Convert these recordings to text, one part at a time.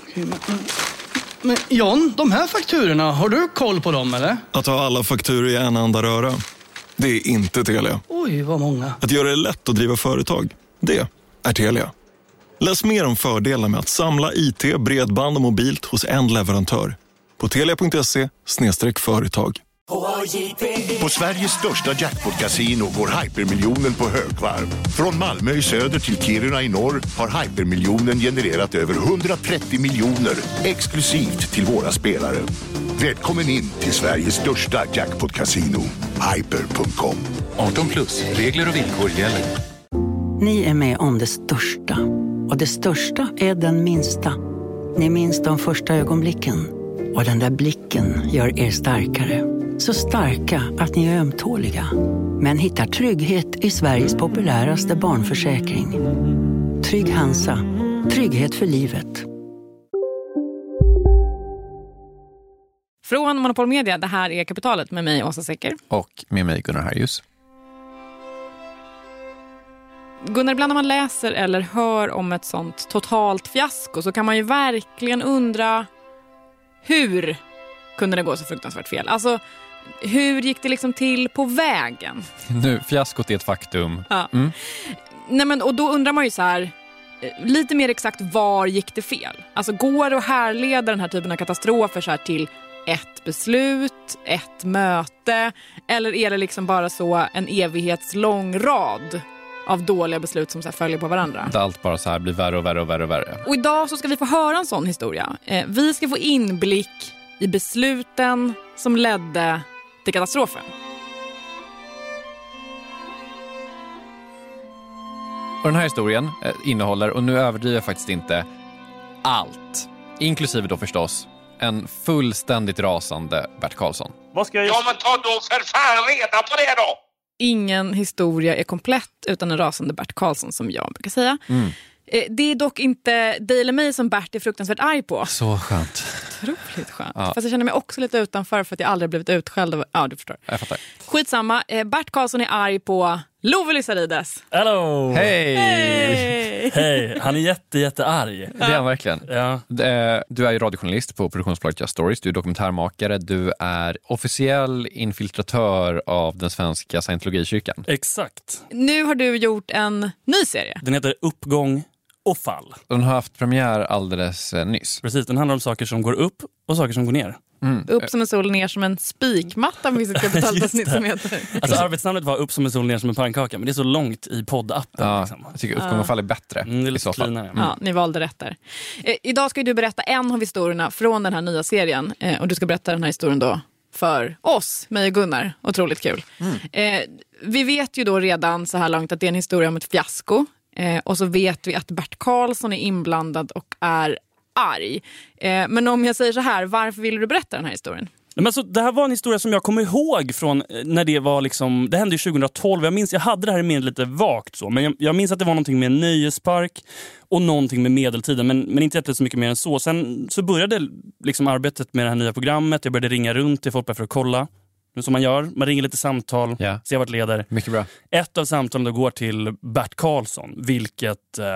Men John, de här fakturorna, har du koll på dem eller? Att ha alla fakturor i en enda röra, det är inte Telia. Oj, vad många. Att göra det lätt att driva företag, det är Telia. Läs mer om fördelarna med att samla IT, bredband och mobilt hos en leverantör på telia.se/företag. På Sveriges största jackpot-casino går Hypermiljonen på högvarv. Från Malmö i söder till Kiruna i norr har Hypermiljonen genererat över 130 miljoner exklusivt till våra spelare. Välkommen in till Sveriges största jackpot-casino, hyper.com. 18+, regler och villkor gäller. Ni är med om det största. Och det största är den minsta. Ni minns de första ögonblicken. Och den där blicken gör er starkare. Så starka att ni är ömtåliga. Men hittar trygghet i Sveriges populäraste barnförsäkring. Trygg Hansa. Trygghet för livet. Från Monopol Media, det här är Kapitalet med mig, Åsa Secker. Och med mig, Gunnar Harjus. Gunnar, ibland när man läser eller hör om ett sånt totalt fiasko så kan man ju verkligen undra hur kunde det gå så fruktansvärt fel? Alltså, hur gick det liksom till på vägen? Nu, fiaskot är ett faktum. Ja. Nej, men, och då undrar man ju så här, lite mer exakt, var gick det fel? Alltså, går det att härleda den här typen av katastrofer så här till ett beslut, ett möte, eller är det liksom bara så en evighetslång rad av dåliga beslut som så här följer på varandra? Där allt bara så här blir värre och värre och värre och värre. Och idag så ska vi få höra en sån historia. Vi ska få inblick i besluten som ledde till katastrofen. Och den här historien innehåller, och nu överdriver jag faktiskt inte, allt. Inklusive då förstås en fullständigt rasande Bert Karlsson. Vad ska jag göra? Ja, men ta då för fan reda på det då! Ingen historia är komplett utan en rasande Bert Karlsson, som jag brukar säga. Det är dock inte dig eller mig som Bert är fruktansvärt arg på. Så skönt. Otroligt skönt. Ja. Fast jag känner mig också lite utanför för att jag aldrig blivit utskälld av... Ja, du förstår. Jag fattar. Skitsamma. Bert Karlsson är arg på Love Lissarides. Hello! Hej! Hej! Han är jättearg. Det är han verkligen. Ja. Du är ju radiojournalist på produktionsbolaget Just Stories. Du är dokumentärmakare. Du är officiell infiltratör av den svenska scientologikyrkan. Exakt. Nu har du gjort en ny serie. Den heter Uppgång och fall. Den har haft premiär alldeles nyss. Precis, den handlar om saker som går upp och saker som går ner. Upp som en sol, ner som en spikmatta. Finns ett kapitalavsnitt som heter. Alltså arbetsnamnet var upp som en sol, ner som en pannkaka. Men det är så långt i poddappen. Ja, liksom. jag tycker Uppgång och fall är bättre. Det är lite cleanare. Ja, ni valde rätt där. Idag ska du berätta en av historierna från den här nya serien. Och du ska berätta den här historien då för oss, mig och Gunnar. Otroligt kul. Vi vet ju då redan så här långt att det är en historia om ett fiasko. Och så vet vi att Bert Karlsson är inblandad och är arg. Men om jag säger så här, varför vill du berätta den här historien? Men alltså, det här var en historia som jag kommer ihåg från när det var liksom, det hände ju 2012. Jag hade det här i minnet lite vagt så, men jag minns att det var någonting med en nöjespark och någonting med medeltiden, men inte jätte så mycket mer än så. Sen så började liksom arbetet med det här nya programmet. Jag började ringa runt till folk för att kolla. Nu som man gör, man ringer lite samtal, ser vart leder. Mycket bra. Ett av samtalen då går till Bert Karlsson, vilket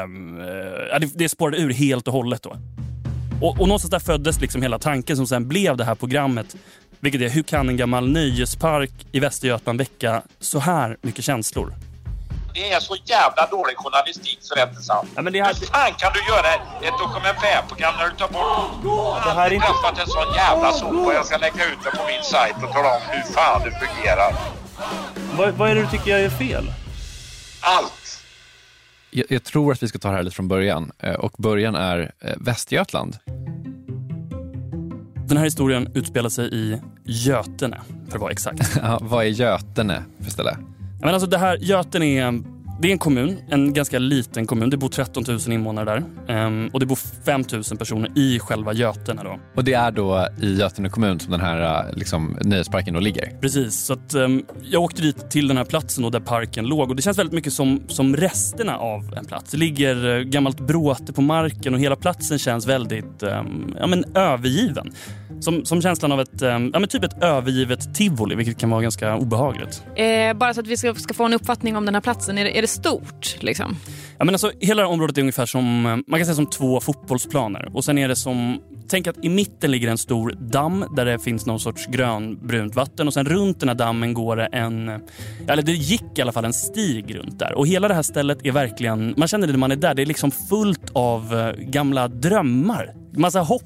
det spårade ur helt och hållet då. Och någonstans där föddes liksom hela tanken som sen blev det här programmet. Vilket är, hur kan en gammal nöjespark i Västergötland väcka så här mycket känslor? Det är så jävla dålig journalistik så det är inte sant. Ja, men det här... Hur fan kan du göra ett dokumentärprogram när du tar bort... Det här är inte... träffat en sån jävla sopa och jag ska lägga ut det på min sajt och tala om hur fan det fungerar. Vad är det du tycker jag gör fel? Allt. Jag tror att vi ska ta det här lite från början. Och början är Västergötland. Den här historien utspelar sig i Götene, för att vara exakt. Ja, vad är Götene för ställe? Men alltså det här, Götene det är en kommun, en ganska liten kommun. Det bor 13 000 invånare där. Och det bor 5 000 personer i själva Götene då. Och det är då i Götene kommun som den här liksom, nöjesparken då ligger? Precis, så att jag åkte dit till den här platsen då, där parken låg. Och det känns väldigt mycket som resterna av en plats. Det ligger gammalt bråte på marken och hela platsen känns väldigt övergiven. Som känslan av typ ett övergivet tivoli, vilket kan vara ganska obehagligt. Bara så att vi ska få en uppfattning om den här platsen. Är det stort liksom? Ja, men alltså, hela det här området är ungefär som, man kan säga som 2 fotbollsplaner. Och sen är det som, tänk att i mitten ligger en stor damm där det finns någon sorts grönbrunt vatten. Och sen runt den här dammen går det det gick i alla fall en stig runt där. Och hela det här stället är verkligen, man känner det när man är där, det är liksom fullt av gamla drömmar. Massa hopp.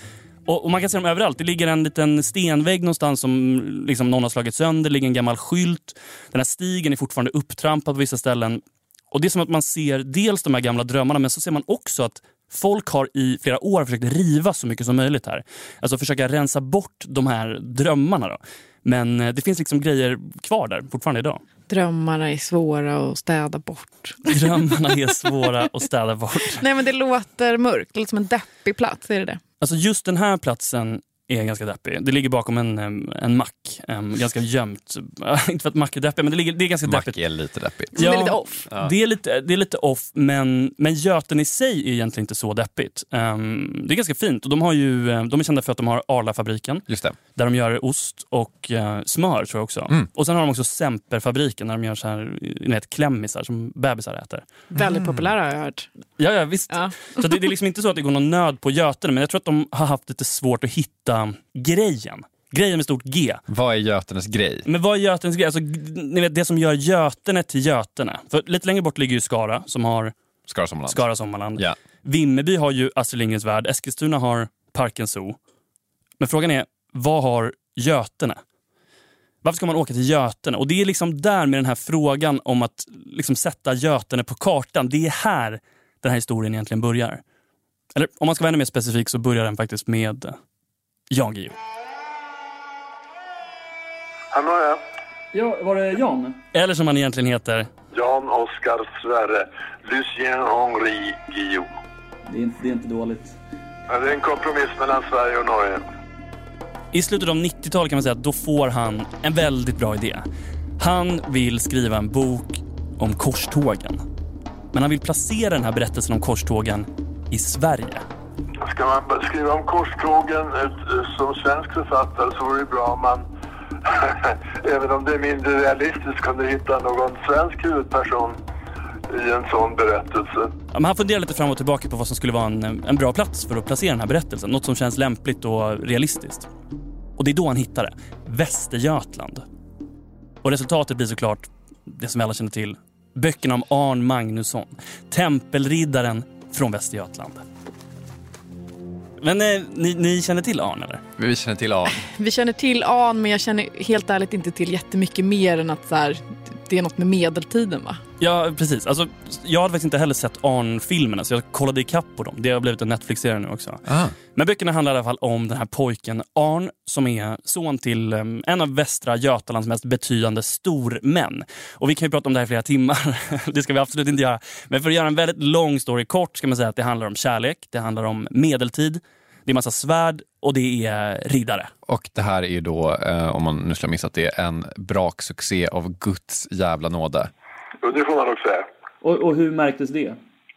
Och man kan se dem överallt. Det ligger en liten stenvägg någonstans som liksom någon har slagit sönder. Det ligger en gammal skylt. Den här stigen är fortfarande upptrampad på vissa ställen. Och det är som att man ser dels de här gamla drömmarna, men så ser man också att folk har i flera år försökt riva så mycket som möjligt här. Alltså försöka rensa bort de här drömmarna då. Men det finns liksom grejer kvar där fortfarande idag. Drömmarna är svåra att städa bort. Drömmarna är svåra att städa bort. Nej, men det låter mörkt. Det låter som en deppig plats, är det? Alltså just den här platsen är ganska deppig. Det ligger bakom en mack. Ganska gömt. Inte för att mack är deppig, men det är ganska deppigt. Mack är lite deppigt. Ja, det är lite off. Ja. Det är lite off, men Göten i sig är egentligen inte så deppigt. Det är ganska fint. Och de är kända för att de har Arla-fabriken. Just det. Där de gör ost och smör, tror jag också. Och sen har de också Semper-fabriken där de gör så här klämmisar som bebisar äter. Väldigt populära har jag hört. Ja, visst. Ja. Så det är liksom inte så att det går någon nöd på Göten, men jag tror att de har haft lite svårt att hitta grejen med stort G. Vad är Götenes grej? Men vad är Götenes grej? Alltså, ni vet, det som gör Götene till Götene. För lite längre bort ligger ju Skara, som har Skara Sommarland. Ja. Vimmerby har ju Astrid Lindgrens Värld. Eskilstuna har Parken Zoo. Men frågan är, vad har Götene? Varför ska man åka till Götene? Och det är liksom där med den här frågan om att liksom sätta Götene på kartan. Det är här den här historien egentligen börjar. Eller om man ska vara ännu mer specifik så börjar den faktiskt med Jan Guillou. Hallå, ja. Ja, var det Jan? Eller som han egentligen heter. Jan Oskar Sverre. Lucien Henri Guillou. Det är inte dåligt. Ja, det är en kompromiss mellan Sverige och Norge. I slutet av 90-talet kan man säga att då får han en väldigt bra idé. Han vill skriva en bok om korstågen. Men han vill placera den här berättelsen om korstågen i Sverige. Ska man skriva om korstågen som svensk författare så vore det bra om man, även om det är mindre realistiskt, kunde hitta någon svensk huvudperson i en sån berättelse. Ja, men han funderar lite fram och tillbaka på vad som skulle vara en bra plats för att placera den här berättelsen. Något som känns lämpligt och realistiskt. Och det är då han hittar det. Västergötland. Och resultatet blir såklart det som alla känner till. Böckerna om Arn Magnusson. Tempelriddaren från Västergötland. Men ni känner till Arn, eller? Vi känner till Arn. Vi känner till Arn, men jag känner helt ärligt inte till jättemycket mer än att så här, det är något med medeltiden, va? Ja, precis. Alltså, jag hade faktiskt inte heller sett Arn-filmerna, så jag kollade ikapp på dem. Det har blivit en Netflix-serie nu också. Men böckerna handlar i alla fall om den här pojken Arn, som är son till en av Västra Götalands mest betydande stormän. Och vi kan ju prata om det här i flera timmar. Det ska vi absolut inte göra. Men för att göra en väldigt lång story kort ska man säga att det handlar om kärlek, det handlar om medeltid, det är massa svärd och det är riddare. Och det här är ju då, om man nu ska missa att det är en braksuccé av Guds jävla nåde. Och det får man också säga. Och hur märktes det?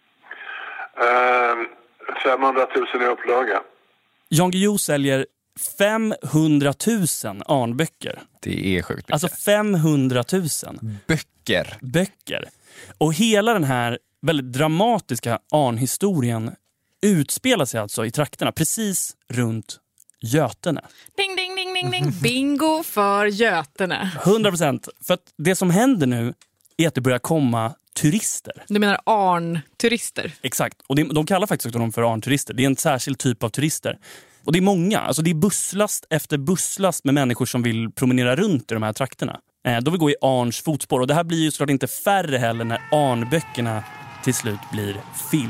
500 000 i upplaga. Jan Guillou säljer 500 000 Arnböcker. Det är sjukt mycket. Alltså 500 000. Böcker. Och hela den här väldigt dramatiska Arn-historien utspelar sig alltså i trakterna precis runt Götene. Ding, ding, ding, ding, ding. Bingo för Götene. 100%. För att det som händer nu är att det börjar komma turister. Du menar Arn-turister? Exakt. Och de kallar faktiskt dem för Arn-turister. Det är en särskild typ av turister. Och det är många. Alltså det är busslast efter busslast med människor som vill promenera runt i de här trakterna. De vill gå i Arns fotspår. Och det här blir ju såklart inte färre heller när Arn-böckerna till slut blir film.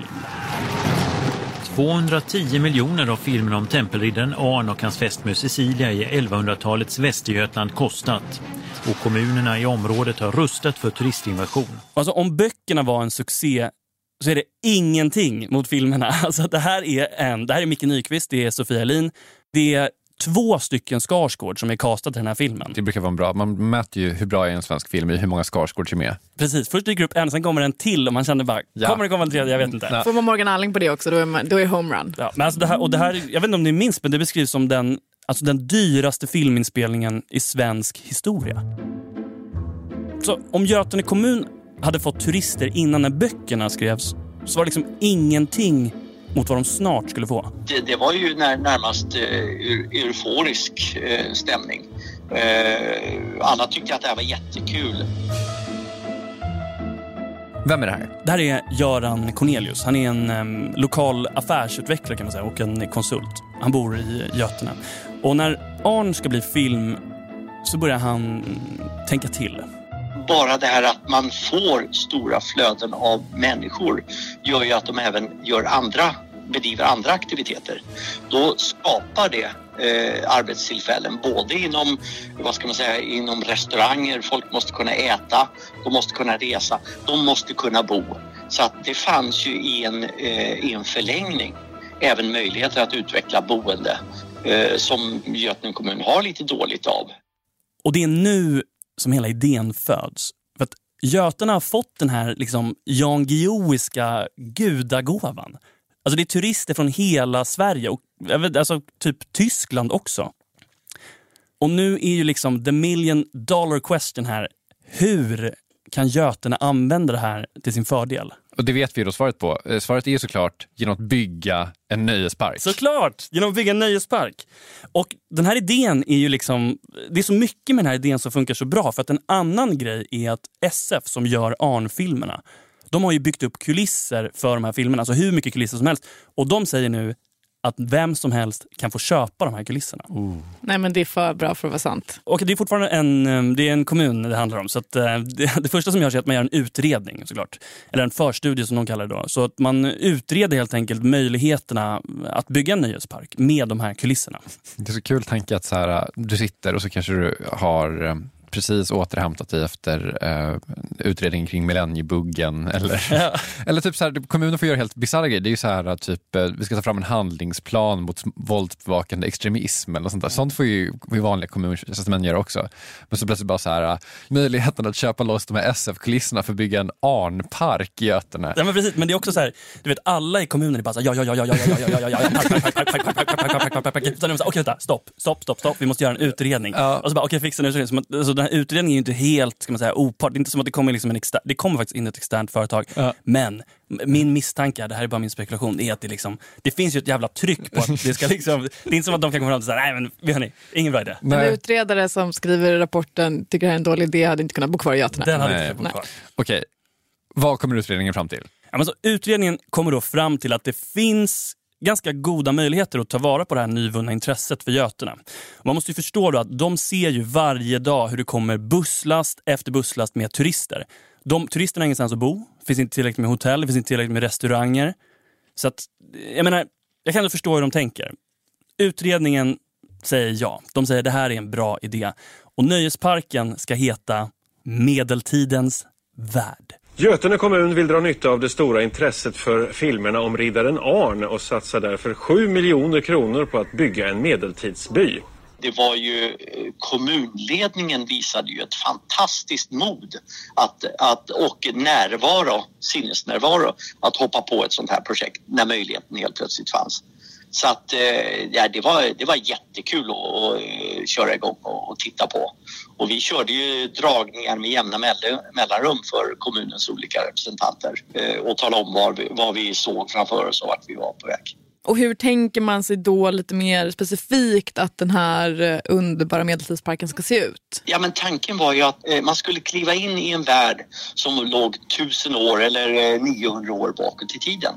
210 miljoner av filmerna om tempelriddaren Arn och hans fästmö Cecilia i 1100-talets Västergötland kostat. Och kommunerna i området har rustat för turistinvasion. Alltså om böckerna var en succé så är det ingenting mot filmerna. Alltså det här är Micke Nyqvist, det är Sofia Elin. Det är 2 stycken Skarsgård som är castade till den här filmen. Det brukar vara bra. Man mäter ju hur bra är en svensk film i hur många Skarsgård som är. Precis, först dyker upp en, sen kommer en till och man känner bara, kommer det komma en tredje? Jag vet inte. Får man Morgan Alling på det också, då är homerun. Ja, men alltså det här, jag vet inte om ni minns, men det beskrivs som den Alltså den dyraste filminspelningen i svensk historia. Så om Götene kommun hade fått turister innan när böckerna skrevs, så var det liksom ingenting mot vad de snart skulle få. Det var ju närmast euforisk stämning. Alla tyckte att det här var jättekul. Vem är det här? Det här är Göran Cornelius. Han är en lokal affärsutvecklare kan man säga och en konsult. Han bor i Götene. Och när Arn ska bli film så börjar han tänka till. Bara det här att man får stora flöden av människor gör ju att de även bedriver andra aktiviteter. Då skapar det arbetstillfällen både inom, inom restauranger. Folk måste kunna äta, de måste kunna resa, de måste kunna bo. Så att det fanns ju i en förlängning även möjligheter att utveckla boende som Götene kommun har lite dåligt av. Och det är nu som hela idén föds. För att Götene har fått den här liksom Jan Guillouiska gudagåvan. Alltså det är turister från hela Sverige och alltså typ Tyskland också. Och nu är ju liksom the $1 million question här. Hur kan Götene använda det här till sin fördel? Och det vet vi då svaret på. Svaret är ju såklart genom att bygga en nöjespark. Såklart, genom att bygga en nöjespark. Och den här idén är ju liksom, det är så mycket med den här idén som funkar så bra. För att en annan grej är att SF som gör Arn-filmerna, de har ju byggt upp kulisser för de här filmerna. Alltså hur mycket kulisser som helst. Och de säger nu att vem som helst kan få köpa de här kulisserna. Nej, men det är för bra för att vara sant. Och det är fortfarande en kommun det handlar om. Så att det första som görs är att man gör en utredning såklart. Eller en förstudie som de kallar det då. Så att man utreder helt enkelt möjligheterna att bygga en nöjespark med de här kulisserna. Det är så kul tanke att så här, du sitter och så kanske du har precis återhämtat dig efter utredningen kring millenniebuggen eller typ så här, kommunen får göra helt bizarra grejer. Det är ju så här typ vi ska ta fram en handlingsplan mot våldsbevakande extremism eller sånt där. Sånt får ju vanliga kommuntjänstemän göra också. Men så plötsligt bara så här möjligheten att köpa loss de här SF-kulisserna för att bygga en Arnpark i Götene. Ja men precis, men det är också så här, du vet alla i kommunen är bara så här, okej, stopp, vi måste göra en utredning. Och så bara okej, fixa en utredning. Så den här utredningen är ju inte helt, ska man säga, opart. Det är inte som att det kommer liksom det kommer faktiskt in ett externt företag. Men min misstanke, det här är bara min spekulation, är att det finns ju ett jävla tryck på att det ska liksom, det är inte som att de kan komma fram och säga, nej men vi hörni, ingen bra idé. En utredare som skriver rapporten tycker det här är en dålig idé, hade inte kunnat bo kvar i Götene. Den hade inte kunnat bo kvar. Okej, vad kommer utredningen fram till? Ja, men så, utredningen kommer då fram till att det finns ganska goda möjligheter att ta vara på det här nyvunna intresset för Götene. Man måste ju förstå då att de ser ju varje dag hur det kommer busslast efter busslast med turister. Turisterna har ingenstans att bo, det finns inte tillräckligt med hotell, det finns inte tillräckligt med restauranger. Så att, jag menar, jag kan inte förstå hur de tänker. Utredningen säger ja, de säger det här är en bra idé. Och nöjesparken ska heta Medeltidens värld. Götene kommun vill dra nytta av det stora intresset för filmerna om riddaren Arn och satsar därför 7 miljoner kronor på att bygga en medeltidsby. Det var ju, kommunledningen visade ju ett fantastiskt mod och sinnesnärvaro att hoppa på ett sånt här projekt när möjligheten helt plötsligt fanns. Så att det var jättekul att köra igång och titta på. Och vi körde ju dragningar med jämna mellanrum för kommunens olika representanter och tala om vad vi såg framför oss och vart vi var på väg. Och hur tänker man sig då lite mer specifikt att den här underbara medeltidsparken ska se ut? Ja, men tanken var ju att man skulle kliva in i en värld som låg 1000 år eller 900 år bakåt i tiden.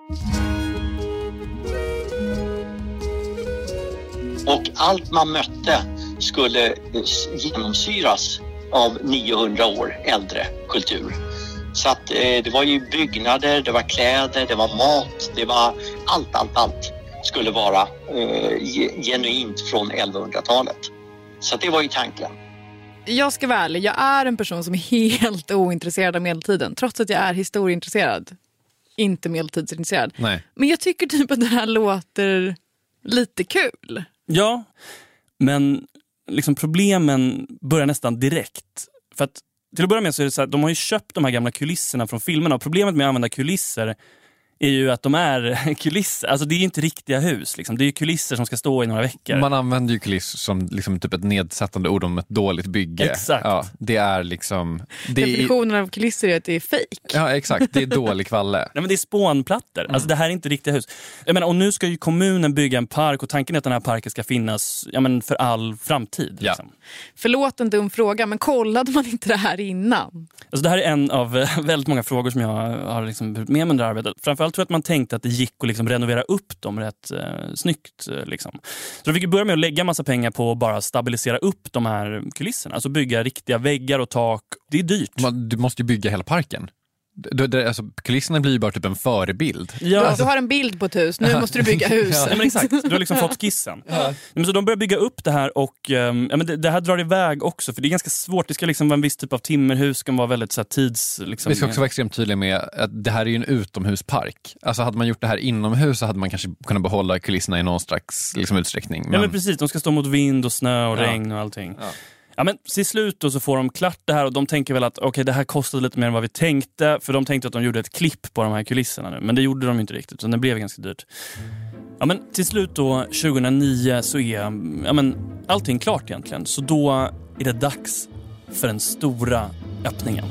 Och allt man mötte skulle genomsyras av 900 år äldre kultur. Så att det var ju byggnader, det var kläder, det var mat, det var allt skulle vara genuint från 1100-talet. Så att det var ju tanken. Jag ska vara ärlig, jag är en person som är helt ointresserad av medeltiden. Trots att jag är historieintresserad. Inte medeltidsintresserad. Nej. Men jag tycker typ att det här låter lite kul. Ja, men liksom problemen börjar nästan direkt. För att till att börja med så är det så här, de har ju köpt de här gamla kulisserna från filmerna. Och problemet med att använda kulisser är ju att de är kulisser. Alltså det är inte riktiga hus. Liksom. Det är ju kulisser som ska stå i några veckor. Man använder ju kuliss som liksom typ ett nedsättande ord om ett dåligt bygge. Exakt. Ja, det är liksom... Definitionen av kulisser är att det är fake. Ja, exakt. Det är dålig kvalle. Nej, men det är spånplattor. Alltså det här är inte riktiga hus. Jag menar, och nu ska ju kommunen bygga en park och tanken är att den här parken ska finnas för all framtid. Ja. Liksom. Förlåt en dum fråga, men kollade man inte det här innan? Alltså det här är en av väldigt många frågor som jag har liksom med mig under arbetet. Framförallt tror jag att man tänkte att det gick att liksom renovera upp dem rätt snyggt. Liksom. Så de fick börja med att lägga massa pengar på att bara stabilisera upp de här kulisserna. Alltså bygga riktiga väggar och tak. Det är dyrt. Du måste ju bygga hela parken. Alltså, kulisserna blir ju bara typ en förebild. Ja. Du har en bild på ett hus, nu måste du bygga hus. Ja, men exakt, du har liksom fått skissen. Ja. Men så de börjar bygga upp det här och det här drar iväg också, för det är ganska svårt. Det ska liksom vara en viss typ av timmerhus, ska vara väldigt så här, tids... Liksom, vi ska också vara extremt tydliga med att det här är ju en utomhuspark. Alltså hade man gjort det här inomhus så hade man kanske kunnat behålla kulisserna i någon slags liksom, utsträckning. Men... Ja men precis, de ska stå mot vind och snö och regn och allting. Ja. Ja, men till slut då så får de klart det här och de tänker väl att okej, det här kostade lite mer än vad vi tänkte, för de tänkte att de gjorde ett klipp på de här kulisserna nu, men det gjorde de inte riktigt, så det blev ganska dyrt. Ja, men till slut då 2009 så är allting klart egentligen, så då är det dags för den stora öppningen.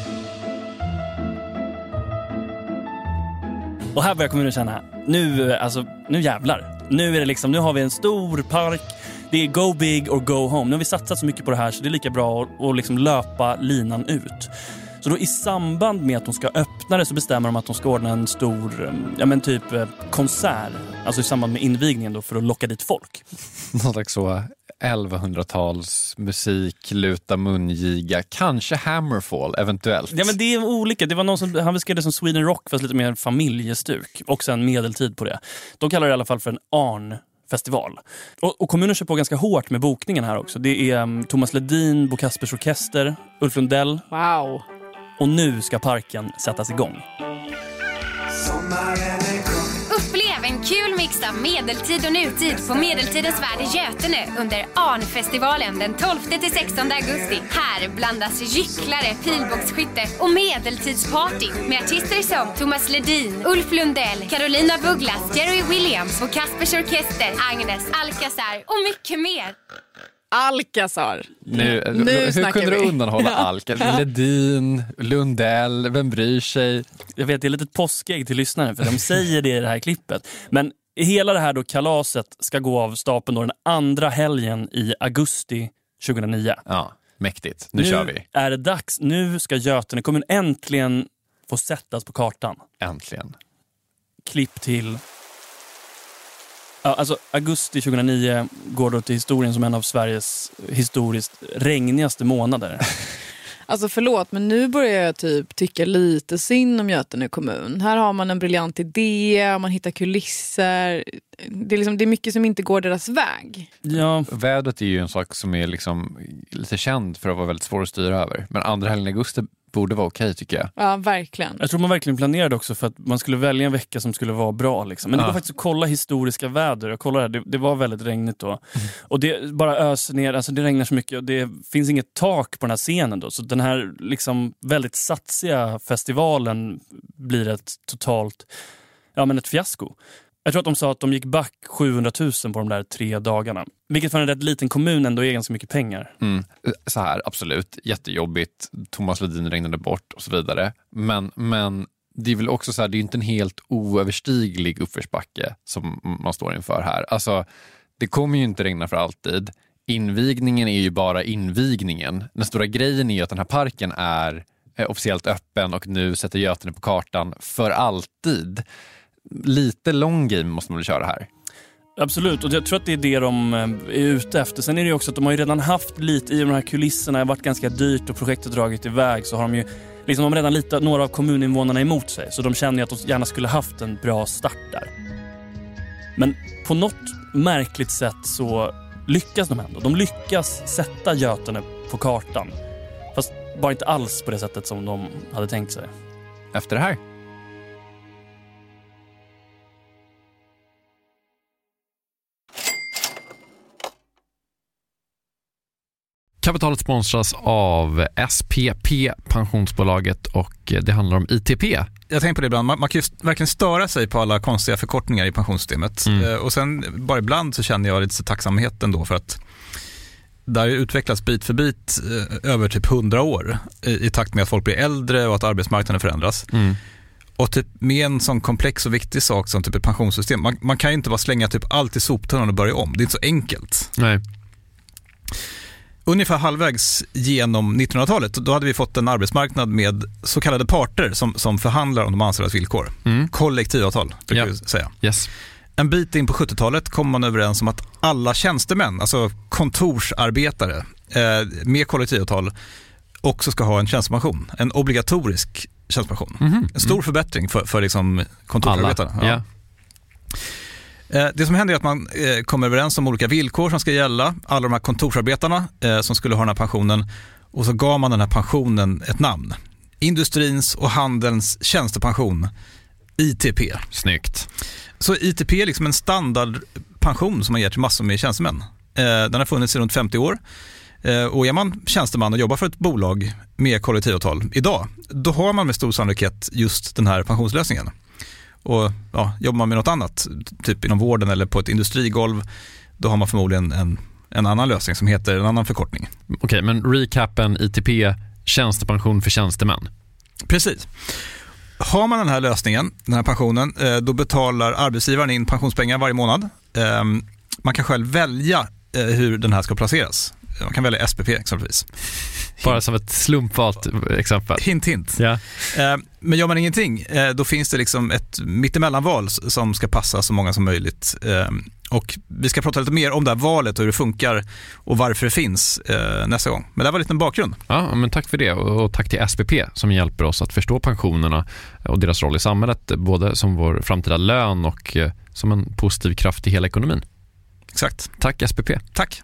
Och här börjar kommunen känna, nu jävlar. Nu är det liksom, nu har vi en stor park. Det är go big or go home. Nu har vi satsat så mycket på det här så det är lika bra att liksom löpa linan ut. Så då i samband med att de ska öppna det så bestämmer de att de ska ordna en stor konsert. Alltså i samband med invigningen då, för att locka dit folk. Någon slags så 1100-tals musik, luta mungiga, kanske Hammerfall eventuellt. Ja, men det är olika. Det var någon som, han beskrev det som Sweden Rock fast lite mer familjestuk. Och sen medeltid på det. De kallar det i alla fall för en Arn-festival. Och kommunen kör på ganska hårt med bokningen här också. Det är Thomas Ledin, Bo Kaspers Orkester, Ulf Lundell. Wow. Och nu ska parken sättas igång. Upplev en kul mix av medeltid och nutid på Medeltidens värld i Götene under Arn-festivalen den 12-16 augusti. Här blandas gycklare, pilbågsskytte och medeltidsparty med artister som Thomas Ledin, Ulf Lundell, Carolina Douglas, Jerry Williams och Kaspers Orkester, Agnes Alcazar och mycket mer. Alcazar. Hur kunde du undanhålla Alcazar? Ledin, Lundell, vem bryr sig? Jag vet, det är lite ett påskägg till lyssnaren för de säger det i det här klippet. Men hela det här då kalaset ska gå av stapeln då den andra helgen i augusti 2009. Ja, mäktigt. Nu kör vi. Nu är det dags. Nu ska Götene kommun äntligen få sättas på kartan. Äntligen. Klipp till... Ja, alltså augusti 2009 går då till historien som en av Sveriges historiskt regnigaste månader. Alltså förlåt, men nu börjar jag typ tycka lite synd om Götene kommun. Här har man en briljant idé, man hittar kulisser. Det är mycket som inte går deras väg. Ja. Vädret är ju en sak som är liksom lite känd för att vara väldigt svår att styra över. Men andra helgen i augusti borde vara okej, tycker jag. Ja, verkligen. Jag tror man verkligen planerade också för att man skulle välja en vecka som skulle vara bra. Liksom. Men det går faktiskt att kolla historiska väder. Jag kollade det var väldigt regnigt då. Och det bara öser ner, alltså det regnar så mycket och det finns inget tak på den här scenen då. Så den här liksom väldigt satsiga festivalen blir ett totalt, ett fiasko. Jag tror att de sa att de gick back 700 000 på de där 3 dagarna. Vilket för en rätt liten kommun ändå är ganska mycket pengar. Så här, absolut. Jättejobbigt. Thomas Ledin regnade bort och så vidare. Men det är väl också så här, det är inte en helt oöverstiglig uppförsbacke som man står inför här. Alltså, det kommer ju inte regna för alltid. Invigningen är ju bara invigningen. Den stora grejen är ju att den här parken är officiellt öppen och nu sätter Götene på kartan för alltid. Lite long game måste man väl köra här. Absolut, och jag tror att det är det de är ute efter. Sen är det ju också att de har ju redan haft lite i de här kulisserna. Det har varit ganska dyrt och projektet dragit iväg. Så har de ju liksom, de har redan lite några av kommuninvånarna emot sig. Så de känner ju att de gärna skulle haft en bra start där. Men på något märkligt sätt så lyckas de ändå. De lyckas sätta Götene på kartan. Fast bara inte alls på det sättet som de hade tänkt sig. Efter det här. Kapitalet sponsras av SPP, pensionsbolaget, och det handlar om ITP. Jag tänker på det ibland, man kan ju verkligen störa sig på alla konstiga förkortningar i pensionssystemet. Och sen bara ibland så känner jag lite tacksamhet ändå för att det har utvecklats bit för bit över typ 100 år i takt med att folk blir äldre och att arbetsmarknaden förändras. Och typ med en sån komplex och viktig sak som typ ett pensionssystem, man kan ju inte bara slänga typ allt i soptunnan och börja om. Det är inte så enkelt. Nej. Ungefär halvvägs genom 1900-talet, då hade vi fått en arbetsmarknad med så kallade parter som förhandlar om de anställdas villkor. Kollektivavtal, brukar vi säga. Yes. En bit in på 70-talet kom man överens om att alla tjänstemän, alltså kontorsarbetare med kollektivavtal, också ska ha en tjänstepension. En obligatorisk tjänstepension. En stor förbättring för liksom kontorsarbetarna. Ja. Det som händer är att man kommer överens om olika villkor som ska gälla. Alla de här kontorsarbetarna som skulle ha den här pensionen. Och så gav man den här pensionen ett namn. Industrins och handelns tjänstepension. ITP. Snyggt. Så ITP är liksom en standardpension som man ger till massor med tjänstemän. Den har funnits i runt 50 år. Och är man tjänsteman och jobbar för ett bolag med kollektivavtal idag, då har man med stor sannolikhet just den här pensionslösningen. Och jobbar man med något annat, typ inom vården eller på ett industrigolv, då har man förmodligen en annan lösning som heter en annan förkortning. Okej, men recapen ITP, tjänstepension för tjänstemän. Precis. Har man den här lösningen, den här pensionen, då betalar arbetsgivaren in pensionspengar varje månad. Man kan själv välja hur den här ska placeras. Man kan välja SPP exempelvis. Bara som ett slumpvalt exempel. Hint. Ja. Men gör man ingenting, då finns det liksom ett mittemellanval som ska passa så många som möjligt. Och vi ska prata lite mer om det här valet och hur det funkar och varför det finns nästa gång. Men det var lite en bakgrund. Ja, men tack för det, och tack till SPP som hjälper oss att förstå pensionerna och deras roll i samhället, både som vår framtida lön och som en positiv kraft i hela ekonomin. Exakt. Tack SPP. Tack.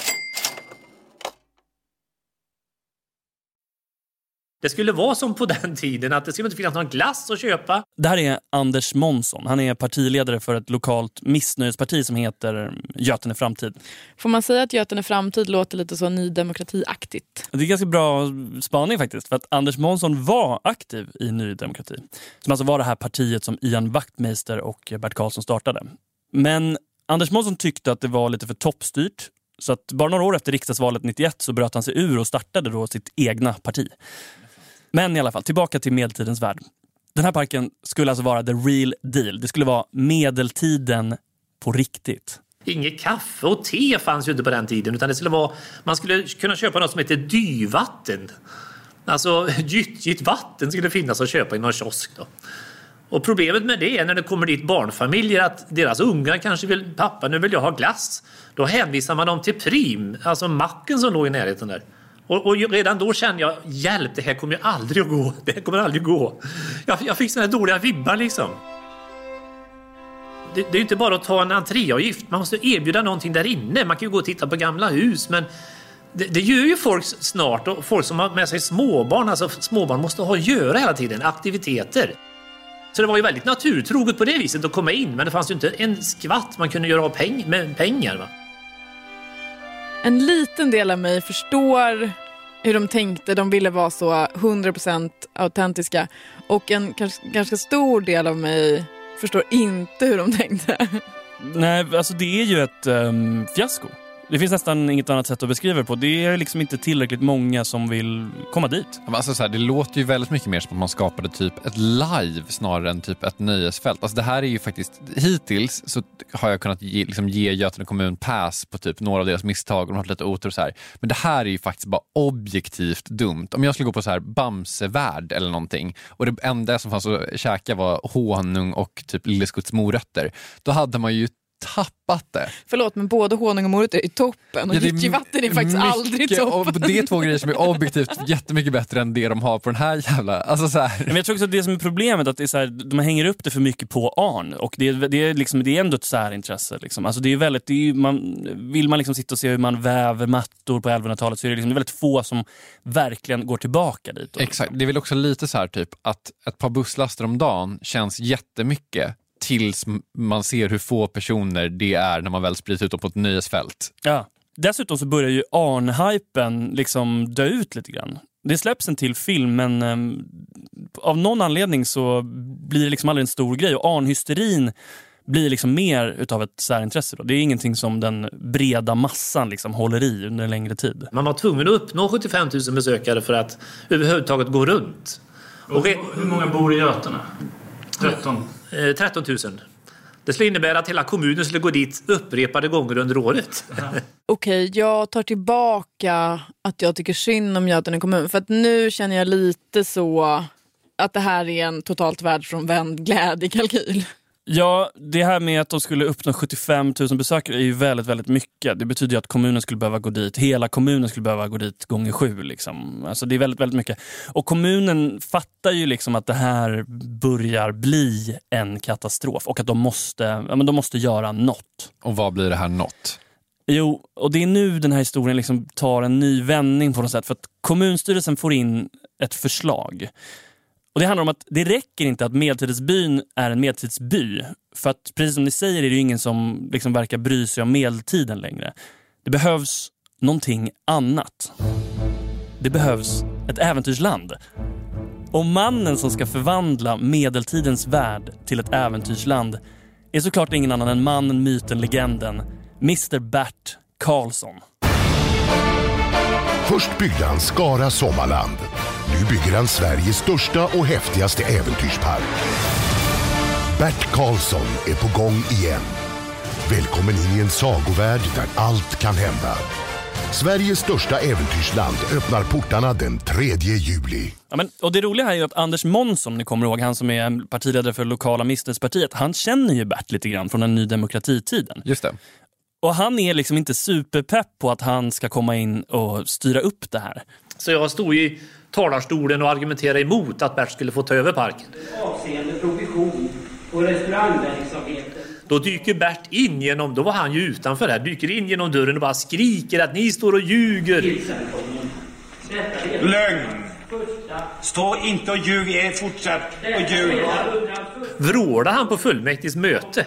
Det skulle vara som på den tiden att det skulle inte finnas någon glass att köpa. Det här är Anders Månsson. Han är partiledare för ett lokalt missnöjesparti som heter Götene Framtid. Får man säga att Götene Framtid låter lite så Ny Demokrati-aktigt? Det är ganska bra spaning faktiskt. För att Anders Månsson var aktiv i Ny Demokrati. Som alltså var det här partiet som Ian Wachtmeister och Bert Karlsson startade. Men Anders Månsson tyckte att det var lite för toppstyrt. Så att bara några år efter riksdagsvalet 91 så bröt han sig ur och startade då sitt egna parti. Men i alla fall, tillbaka till medeltidens värld. Den här parken skulle alltså vara the real deal. Det skulle vara medeltiden på riktigt. Inget kaffe och te fanns ju inte på den tiden, utan det skulle vara, man skulle kunna köpa något som heter dyvatten. Alltså gyttjigt vatten skulle finnas att köpa i någon kiosk då. Och problemet med det är när det kommer dit barnfamiljer att deras ungar kanske vill, pappa nu vill jag ha glass. Då hänvisar man dem till Prim, alltså macken som låg i närheten där. Och redan då kände jag, hjälp, det här kommer ju aldrig att gå. Det här kommer aldrig att gå. Jag fick såna här dåliga vibbar liksom. Det är ju inte bara att ta en entréavgift. Man måste erbjuda någonting där inne. Man kan ju gå och titta på gamla hus, men det gör ju folk snart. Och folk som har med sig småbarn, alltså småbarn måste ha att göra hela tiden, aktiviteter. Så det var ju väldigt naturtroget på det viset att komma in, men det fanns ju inte en skvatt man kunde göra av med pengar, va? En liten del av mig förstår hur de tänkte. De ville vara så 100% autentiska. Och en ganska stor del av mig förstår inte hur de tänkte. Nej, alltså det är ju ett fiasko. Det finns nästan inget annat sätt att beskriva det på. Det är liksom inte tillräckligt många som vill komma dit. Alltså så här, det låter ju väldigt mycket mer som att man skapade typ ett live snarare än typ ett nöjesfält. Alltså det här är ju faktiskt, hittills så har jag kunnat ge Götene kommun pass på typ några av deras misstag och de har lite otur och så här. Men det här är ju faktiskt bara objektivt dumt. Om jag skulle gå på så här Bamsevärld eller någonting och det enda som fanns att käka var honung och typ Lilleskutts morötter, då hade man ju tappat det. Förlåt, men både honung och morötter är toppen och gyttjevatten är faktiskt aldrig toppen. Det är två grejer som är objektivt jättemycket bättre än det de har på den här jävla... Alltså så här. Men jag tror också att det som är problemet att det är så här, de hänger upp det för mycket på Arn och det är ändå ett särintresse liksom. Alltså det är väldigt, vill man liksom sitta och se hur man väver mattor på 1100-talet så är det liksom väldigt få som verkligen går tillbaka dit. Exakt, det är väl också lite så här typ att ett par busslaster om dagen känns jättemycket tills man ser hur få personer det är när man väl sprider ut dem på ett nöjesfält. Ja, Dessutom så börjar ju Arn-hypen liksom dö ut lite grann. Det släpps en till film, men av någon anledning så blir det liksom aldrig en stor grej. Och Arn-hysterin blir liksom mer utav ett särintresse då. Det är ingenting som den breda massan liksom håller i under en längre tid. Man var tvungen att uppnå 75 000 besökare för att överhuvudtaget gå runt. Och hur många bor i Götene? 13 000. Det skulle innebära att hela kommunen skulle gå dit upprepade gånger under året. Okej, jag tar tillbaka att jag tycker synd om Götene kommun. För att nu känner jag lite så att det här är en totalt världsfrånvänd glädjekalkyl. Ja, det här med att de skulle uppnå 75 000 besökare är ju väldigt, väldigt mycket. Det betyder ju att kommunen skulle behöva gå dit. Hela kommunen skulle behöva gå dit gånger 7 liksom. Alltså det är väldigt, väldigt mycket. Och kommunen fattar ju liksom att det här börjar bli en katastrof. Och att de måste göra något. Och vad blir det här något? Jo, och det är nu den här historien liksom tar en ny vändning på något sätt. För att kommunstyrelsen får in ett förslag. Och det handlar om att det räcker inte att medeltidsbyn är en medeltidsby. För att precis som ni säger är det ju ingen som liksom verkar bry sig om medeltiden längre. Det behövs någonting annat. Det behövs ett äventyrsland. Och mannen som ska förvandla medeltidens värld till ett äventyrsland är såklart ingen annan än mannen, myten, legenden, Mr. Bert Karlsson. Först byggde han Skara Sommarland. Nu bygger han Sveriges största och häftigaste äventyrspark. Bert Karlsson är på gång igen. Välkommen in i en sagovärld där allt kan hända. Sveriges största äventyrsland öppnar portarna den 3 juli. Ja, och det roliga här är ju att Anders Månsson, ni kommer ihåg, han som är partiledare för lokala Mistenspartiet, han känner ju Bert lite grann från den Ny Demokrati-tiden. Just det. Och han är liksom inte superpepp på att han ska komma in och styra upp det här. Så jag stod i talarstolen och argumenterade emot att Bert skulle få ta över parken. Avseende provision och restaurangverksamheten. Då dyker Bert in genom, då var han ju utanför här, dyker in genom dörren och bara skriker att ni står och ljuger. Lögn! Stå inte och ljug, fortsatt och ljug. Vrålar han på fullmäktiges möte.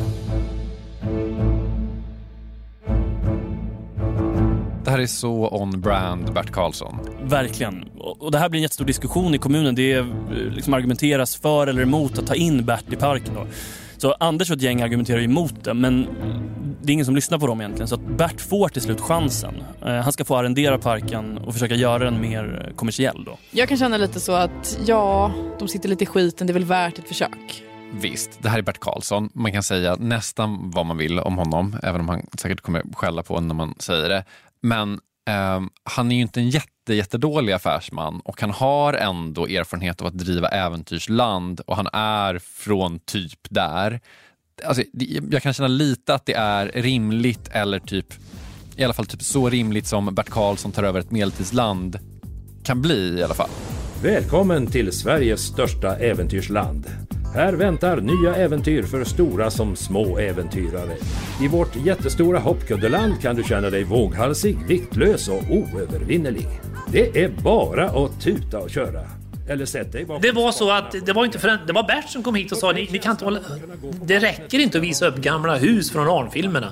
Det här är så on-brand Bert Karlsson. Verkligen. Och det här blir en jättestor diskussion i kommunen. Det liksom argumenteras för eller emot att ta in Bert i parken då. Så Anders och ett gäng argumenterar emot det, men det är ingen som lyssnar på dem egentligen. Så att Bert får till slut chansen. Han ska få arrendera parken och försöka göra den mer kommersiell då. Jag kan känna lite så att de sitter lite i skiten, det är väl värt ett försök. Visst, det här är Bert Karlsson. Man kan säga nästan vad man vill om honom, även om han säkert kommer skälla på när man säger det. Men han är ju inte en jättedålig affärsman och han har ändå erfarenhet av att driva äventyrsland och han är från typ där. Alltså, jag kan känna lite att det är rimligt eller typ i alla fall typ så rimligt som Bert Karlsson tar över ett medeltidsland kan bli i alla fall. Välkommen till Sveriges största äventyrsland. Här väntar nya äventyr för stora som små äventyrare. I vårt jättestora hoppkuddeland kan du känna dig våghalsig, viktlös och oövervinnerlig. Det är bara att tuta och köra. Eller sätt dig bakom. Det var så att det var Bert som kom hit och sa ni kan inte hålla, det räcker inte att visa upp gamla hus från Arn-filmerna.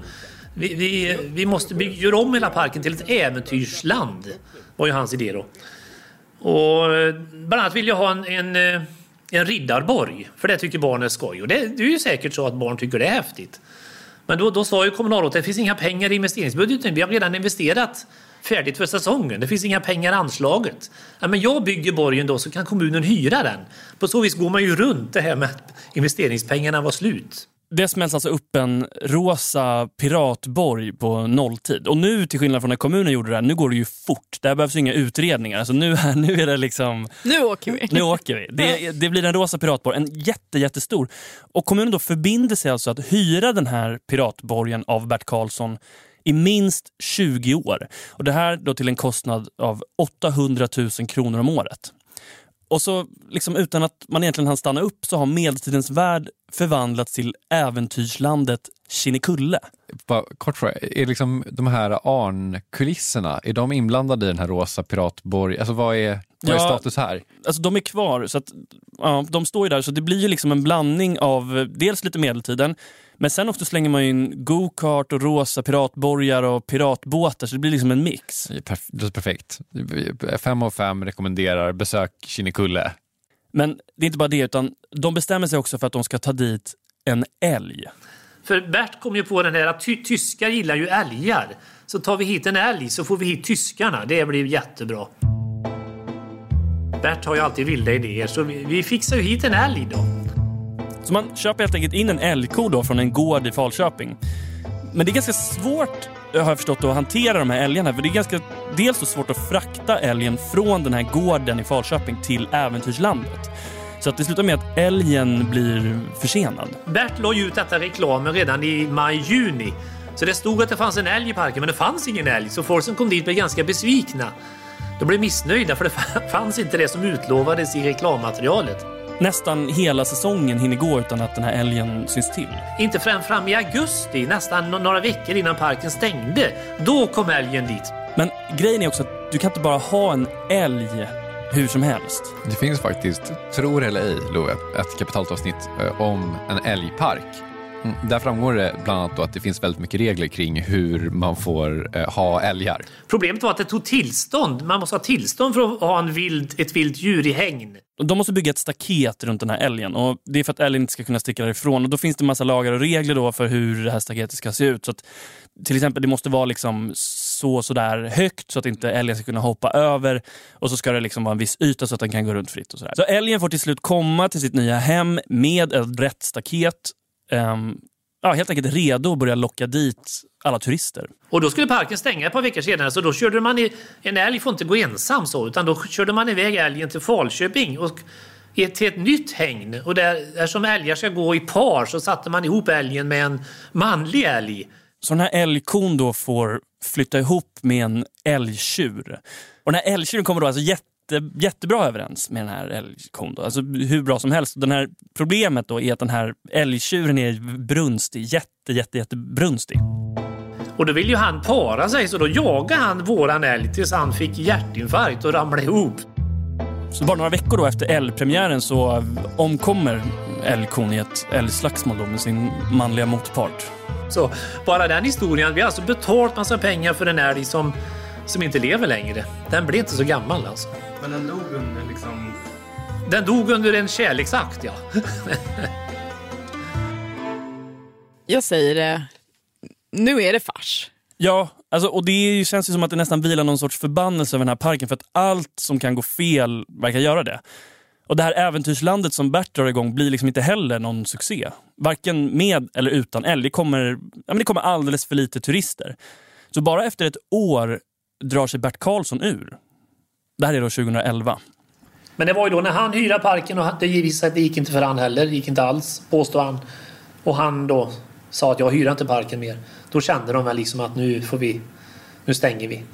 Vi måste göra om hela parken till ett äventyrsland. Var ju hans idé då. Och bland annat vill jag ha en riddarborg, för det tycker barn är skoj. Och det är ju säkert så att barn tycker det är häftigt. Men då sa ju kommunalrådet att det finns inga pengar i investeringsbudgeten. Vi har redan investerat färdigt för säsongen. Det finns inga pengar anslaget. Ja, men jag bygger borgen då så kan kommunen hyra den. På så vis går man ju runt det här med att investeringspengarna var slut. Det smälls alltså upp en rosa piratborg på nolltid. Och nu, till skillnad från när kommunen gjorde det här, nu går det ju fort. Där behövs inga utredningar. Alltså nu är det liksom... Nu åker vi. Det blir en rosa piratborg, en jättestor. Och kommunen då förbinder sig alltså att hyra den här piratborgen av Bert Karlsson i minst 20 år. Och det här då till en kostnad av 800 000 kronor om året. Och så liksom utan att man egentligen hann stanna upp så har medeltidens värld förvandlats till äventyrslandet Kinnekulle. Bara kort fråga, är liksom de här Arn-kulisserna, är de inblandade i den här rosa piratborg? Alltså vad är status här? Alltså de är kvar, så att de står ju där, så det blir ju liksom en blandning av dels lite medeltiden, men sen också slänger man in go-kart och rosa piratborgar och piratbåtar, så det blir liksom en mix. Det är perfekt. 5 av 5 rekommenderar besök Kinnekulle. Men det är inte bara det, utan de bestämmer sig också för att de ska ta dit en älg. För Bert kom ju på den här att tyskar gillar ju älgar. Så tar vi hit en älg så får vi hit tyskarna. Det blir jättebra. Bert har ju alltid vilda idéer, så vi fixar ju hit en älg då. Så man köper helt enkelt in en älgko då från en gård i Falköping. Men det är ganska svårt, har jag förstått, att hantera de här älgarna. För det är ganska dels så svårt att frakta älgen från den här gården i Falköping till äventyrslandet. Så att det slutar med att älgen blir försenad. Bert la ut detta reklamen redan i maj-juni. Så det stod att det fanns en älg i parken, men det fanns ingen älg. Så folk som kom dit blev ganska besvikna. De blev missnöjda för det fanns inte det som utlovades i reklammaterialet. Nästan hela säsongen hinner gå utan att den här älgen syns till. Inte fram i augusti, nästan några veckor innan parken stängde. Då kom älgen dit. Men grejen är också att du kan inte bara ha en älg hur som helst. Det finns faktiskt, tror eller ej, Love, ett kapitaltavsnitt om en älgpark. Där framgår det bland annat då att det finns väldigt mycket regler kring hur man får ha älgar. Problemet var att det tog tillstånd. Man måste ha tillstånd för att ha ett vilt djur i hägn. De måste bygga ett staket runt den här älgen, och det är för att älgen inte ska kunna sticka därifrån. Och då finns det en massa lagar och regler då för hur det här staketet ska se ut. Så att, till exempel, det måste vara liksom så där högt så att inte älgen ska kunna hoppa över, och så ska det liksom vara en viss yta så att den kan gå runt fritt och sådär. Så älgen får till slut komma till sitt nya hem med ett rätt staket. Helt enkelt redo att börja locka dit alla turister. Och då skulle parken stänga ett par veckor senare, så då körde man en älg får inte gå ensam så, utan då körde man iväg älgen till Falköping och till ett nytt hägn. Och där som älgar ska gå i par så satte man ihop älgen med en manlig älg. Så den här älgkon då får flytta ihop med en älgtjur. Och den här älgtjuren kommer då alltså jättebra överens med den här älgkon då. Alltså hur bra som helst. Den här problemet då är att den här älgtjuren är brunstig. Jättebrunstig. Och då vill ju han para sig, så då jagar han våran älg tills han fick hjärtinfarkt och ramlade ihop. Så bara några veckor då efter älgpremiären så omkommer älgkon i ett älgslagsmål då med sin manliga motpart. Så bara den historien, vi har alltså betalt massa pengar för en älg som inte lever längre. Den blev inte så gammal alltså. Men den dog under liksom... Den dog under en kärleksakt, ja. Jag säger det. Nu är det fars. Ja, alltså, och det känns ju som att det nästan vilar någon sorts förbannelse över den här parken, för att allt som kan gå fel verkar göra det. Och det här äventyrslandet som Bert drar igång blir liksom inte heller någon succé. Varken med eller utan älg. Det kommer alldeles för lite turister. Så bara efter ett år drar sig Bert Karlsson ur. Det här är då 2011. Men det var ju då när han hyrde parken, och det gick inte för han heller. Det gick inte alls, påstår han. Och han då sa att jag hyr inte parken mer. Då kände de väl liksom att nu stänger vi.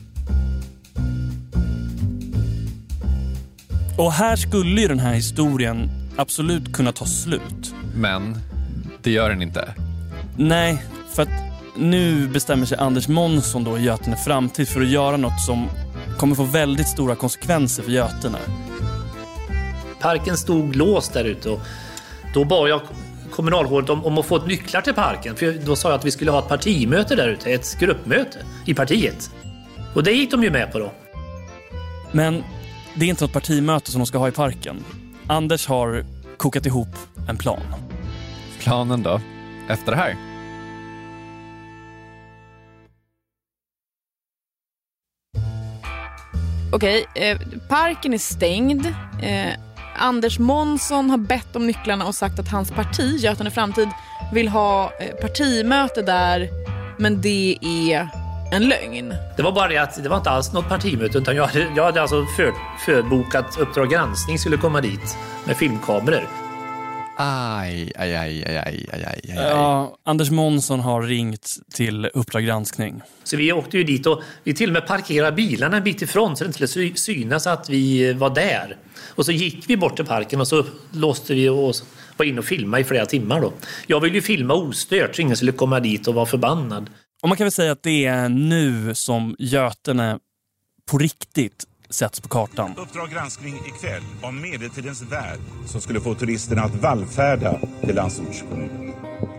Och här skulle ju den här historien absolut kunna ta slut. Men det gör den inte. Nej, för att nu bestämmer sig Anders Månsson då i Götene Framtid för att göra något som kommer få väldigt stora konsekvenser för Götene. Parken stod låst där ute, och då bad jag kommunalrådet om att få ett nycklar till parken. För då sa jag att vi skulle ha ett partimöte där ute, ett gruppmöte i partiet. Och det gick de ju med på då. Men det är inte något partimöte som de ska ha i parken. Anders har kokat ihop en plan. Planen då? Efter det här? Okej, parken är stängd. Anders Månsson har bett om nycklarna och sagt att hans parti, Götene Framtid, vill ha partimöte där, men det är en lögn. Det var bara det att det var inte alls något partimöte, utan jag hade alltså förbokat Uppdrag granskning skulle komma dit med filmkameror. Aj. Ja, Anders Månsson har ringt till Uppdrag granskning. Så vi åkte ju dit, och vi till och med parkerade bilarna en bit ifrån så det inte skulle synas att vi var där. Och så gick vi bort till parken och så låste vi och gå in och filma i flera timmar då. Jag vill ju filma ostört så ingen skulle komma dit och vara förbannad. Och man kan väl säga att det är nu som Götene på riktigt sätts på kartan. Uppdrag granskning ikväll om medeltidens värld som skulle få turisterna att vallfärda till landsortskommunen.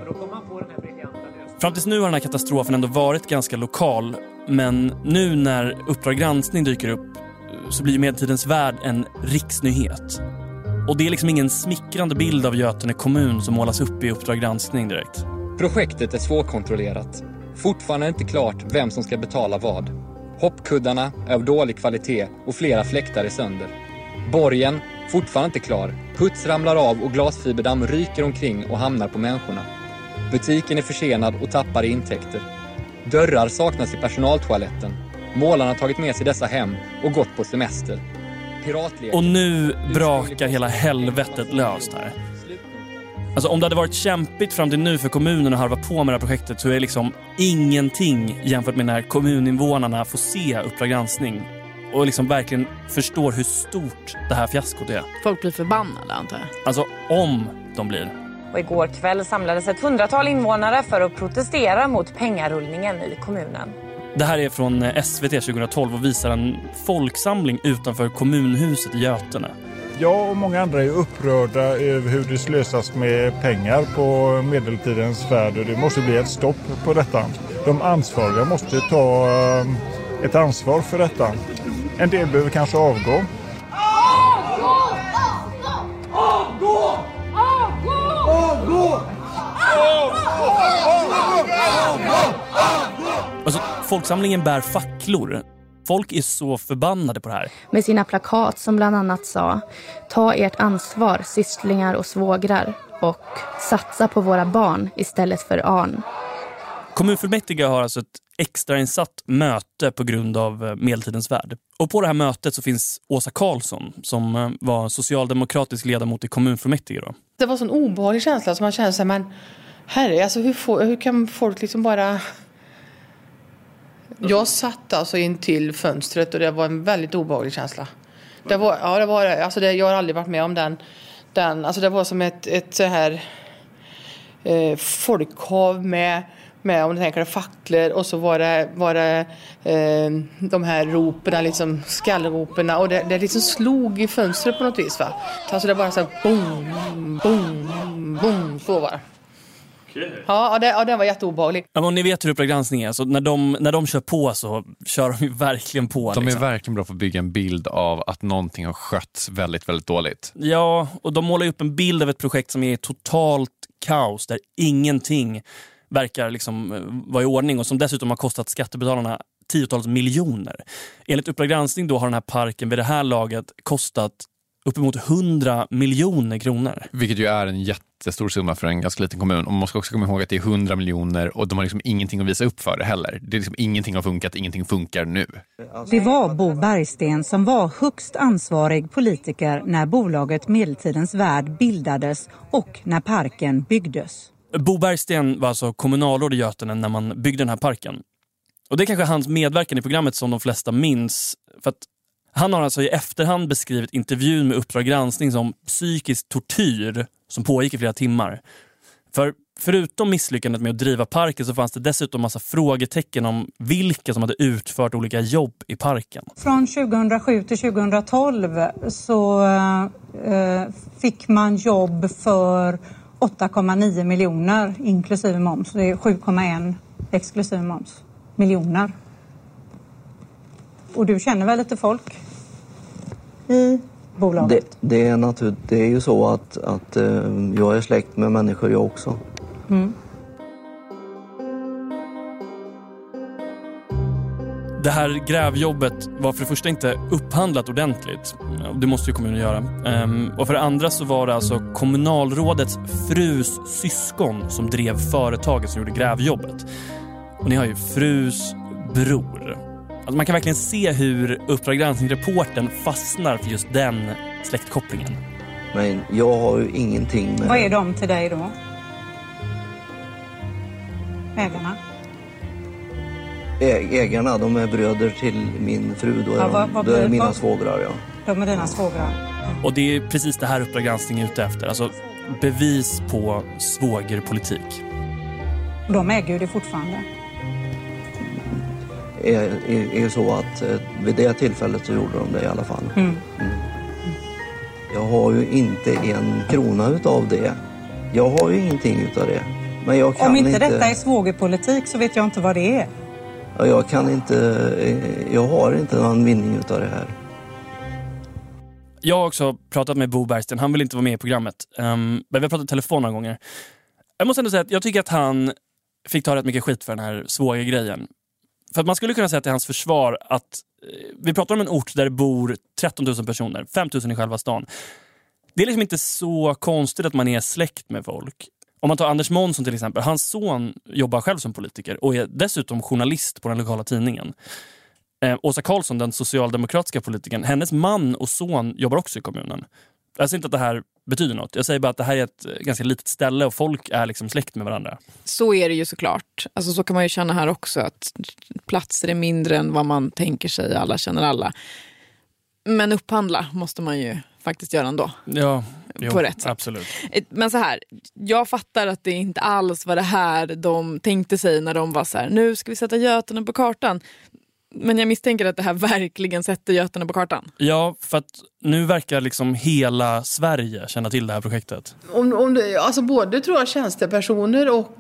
Fram tills nu har den här katastrofen ändå varit ganska lokal, men nu när Uppdrag granskning dyker upp så blir medeltidens värld en riksnyhet. Och det är liksom ingen smickrande bild av Götene kommun som målas upp i Uppdrag granskning direkt. Projektet är svårkontrollerat. Fortfarande inte klart vem som ska betala vad. Hoppkuddarna är av dålig kvalitet och flera fläktar är sönder. Borgen, fortfarande inte klar. Puts ramlar av och glasfiberdamm ryker omkring och hamnar på människorna. Butiken är försenad och tappar i intäkter. Dörrar saknas i personaltoaletten. Målarna har tagit med sig dessa hem och gått på semester. Och nu brakar hela helvetet löst här. Alltså om det hade varit kämpigt fram till nu för kommunen att harva på med det här projektet så är det liksom ingenting jämfört med när kommuninvånarna får se Uppdrag granskning och liksom verkligen förstår hur stort det här fiaskot är. Folk blir förbannade antar jag. Alltså om de blir. Och igår kväll samlades ett 100-tal invånare för att protestera mot pengarullningen i kommunen. Det här är från SVT 2012 och visar en folksamling utanför kommunhuset i Götene. Jag och många andra är upprörda över hur det slösas med pengar på medeltidens värld och det måste bli ett stopp på detta. De ansvariga måste ta ett ansvar för detta. En del behöver kanske avgå. Alltså, folksamlingen bär facklor. Folk är så förbannade på det här. Med sina plakat som bland annat sa: ta ert ansvar, sysslingar och svågrar, och satsa på våra barn istället för Arn. Kommunfullmäktige har alltså ett extrainsatt möte på grund av medeltidens värld. Och på det här mötet så finns Åsa Karlsson som var socialdemokratisk ledamot i kommunfullmäktige då. Det var sån obehaglig känsla som man kände sig, men herre, alltså hur kan folk liksom bara... Jag satt alltså in till fönstret och det var en väldigt obehaglig känsla. Det var, alltså jag har aldrig varit med om den alltså det var som ett så här folkhav med om du tänker facklor och så var det de här ropen, liksom skallropen, och det liksom slog i fönstret på något vis, va. Alltså det bara så här boom boom boom så var det. Ja, den var jätteobehaglig. Ja, men ni vet hur Uppdrag granskning är. Så när de kör på så kör de ju verkligen på. De är liksom verkligen bra på att bygga en bild av att någonting har skötts väldigt, väldigt dåligt. Ja, och de målar upp en bild av ett projekt som är totalt kaos. Där ingenting verkar liksom vara i ordning. Och som dessutom har kostat skattebetalarna tiotals miljoner. Enligt Uppdrag granskning då har den här parken vid det här laget kostat uppemot 100 miljoner kronor. Vilket ju är en jättestor summa för en ganska liten kommun. Och man ska också komma ihåg att det är 100 miljoner och de har liksom ingenting att visa upp för det heller. Det är liksom ingenting har funkat, ingenting funkar nu. Det var Bo Bergsten som var högst ansvarig politiker när bolaget Medeltidens värld bildades och när parken byggdes. Bo Bergsten var alltså kommunalråd i Götene när man byggde den här parken. Och det är kanske hans medverkan i programmet som de flesta minns. För att han har alltså i efterhand beskrivit intervjun med Uppdrag granskning som psykisk tortyr som pågick i flera timmar. Förutom misslyckandet med att driva parken så fanns det dessutom massa frågetecken om vilka som hade utfört olika jobb i parken. Från 2007 till 2012 så fick man jobb för 8,9 miljoner inklusive moms. Det är 7,1 exklusive moms miljoner. Och du känner väl lite folk i bolaget? Det är ju så att jag är släkt med människor jag också. Mm. Det här grävjobbet var för det första inte upphandlat ordentligt. Det måste ju kommunen göra. Och för det andra så var det alltså kommunalrådets frus syskon som drev företaget som gjorde grävjobbet. Och ni har ju frus bror. Alltså man kan verkligen se hur Uppdrag granskning-reporten fastnar för just den släktkopplingen. Men jag har ju ingenting med... Vad är de till dig då? Ägarna? Ägarna, de är bröder till min fru. Då är de mina svågrar, ja. De är dina svågrar. Och det är precis det här Uppdrag granskning är ute efter. Alltså bevis på svågerpolitik. De äger ju det fortfarande. Är så att vid det tillfället så gjorde de det i alla fall. Jag har ju inte en krona utav det. Jag har ju ingenting utav det. Men jag kan Om inte detta är svågerpolitik så vet jag inte vad det är. Jag har inte någon vinning utav det här. Jag har också pratat med Bo Bergsten. Han vill inte vara med i programmet. Men vi har pratat i telefon några gånger. Jag måste ändå säga att jag tycker att han fick ta rätt mycket skit för den här svågergrejen. För att man skulle kunna säga till hans försvar att vi pratar om en ort där det bor 13 000 personer, 5 000 i själva stan. Det är liksom inte så konstigt att man är släkt med folk. Om man tar Anders Månsson till exempel, hans son jobbar själv som politiker och är dessutom journalist på den lokala tidningen. Åsa Karlsson, den socialdemokratiska politikern, hennes man och son jobbar också i kommunen. Jag säger inte att det här betyder något. Jag säger bara att det här är ett ganska litet ställe och folk är liksom släkt med varandra. Så är det ju såklart. Alltså så kan man ju känna här också att platser är mindre än vad man tänker sig. Alla känner alla. Men upphandla måste man ju faktiskt göra ändå. Ja, på rätt sätt. Absolut. Men så här, jag fattar att det inte alls var det här de tänkte sig när de var så här, nu ska vi sätta Götene på kartan. Men jag misstänker att det här verkligen sätter Götene på kartan. Ja, för att nu verkar liksom hela Sverige känna till det här projektet. Om det, alltså både tror jag tjänstepersoner och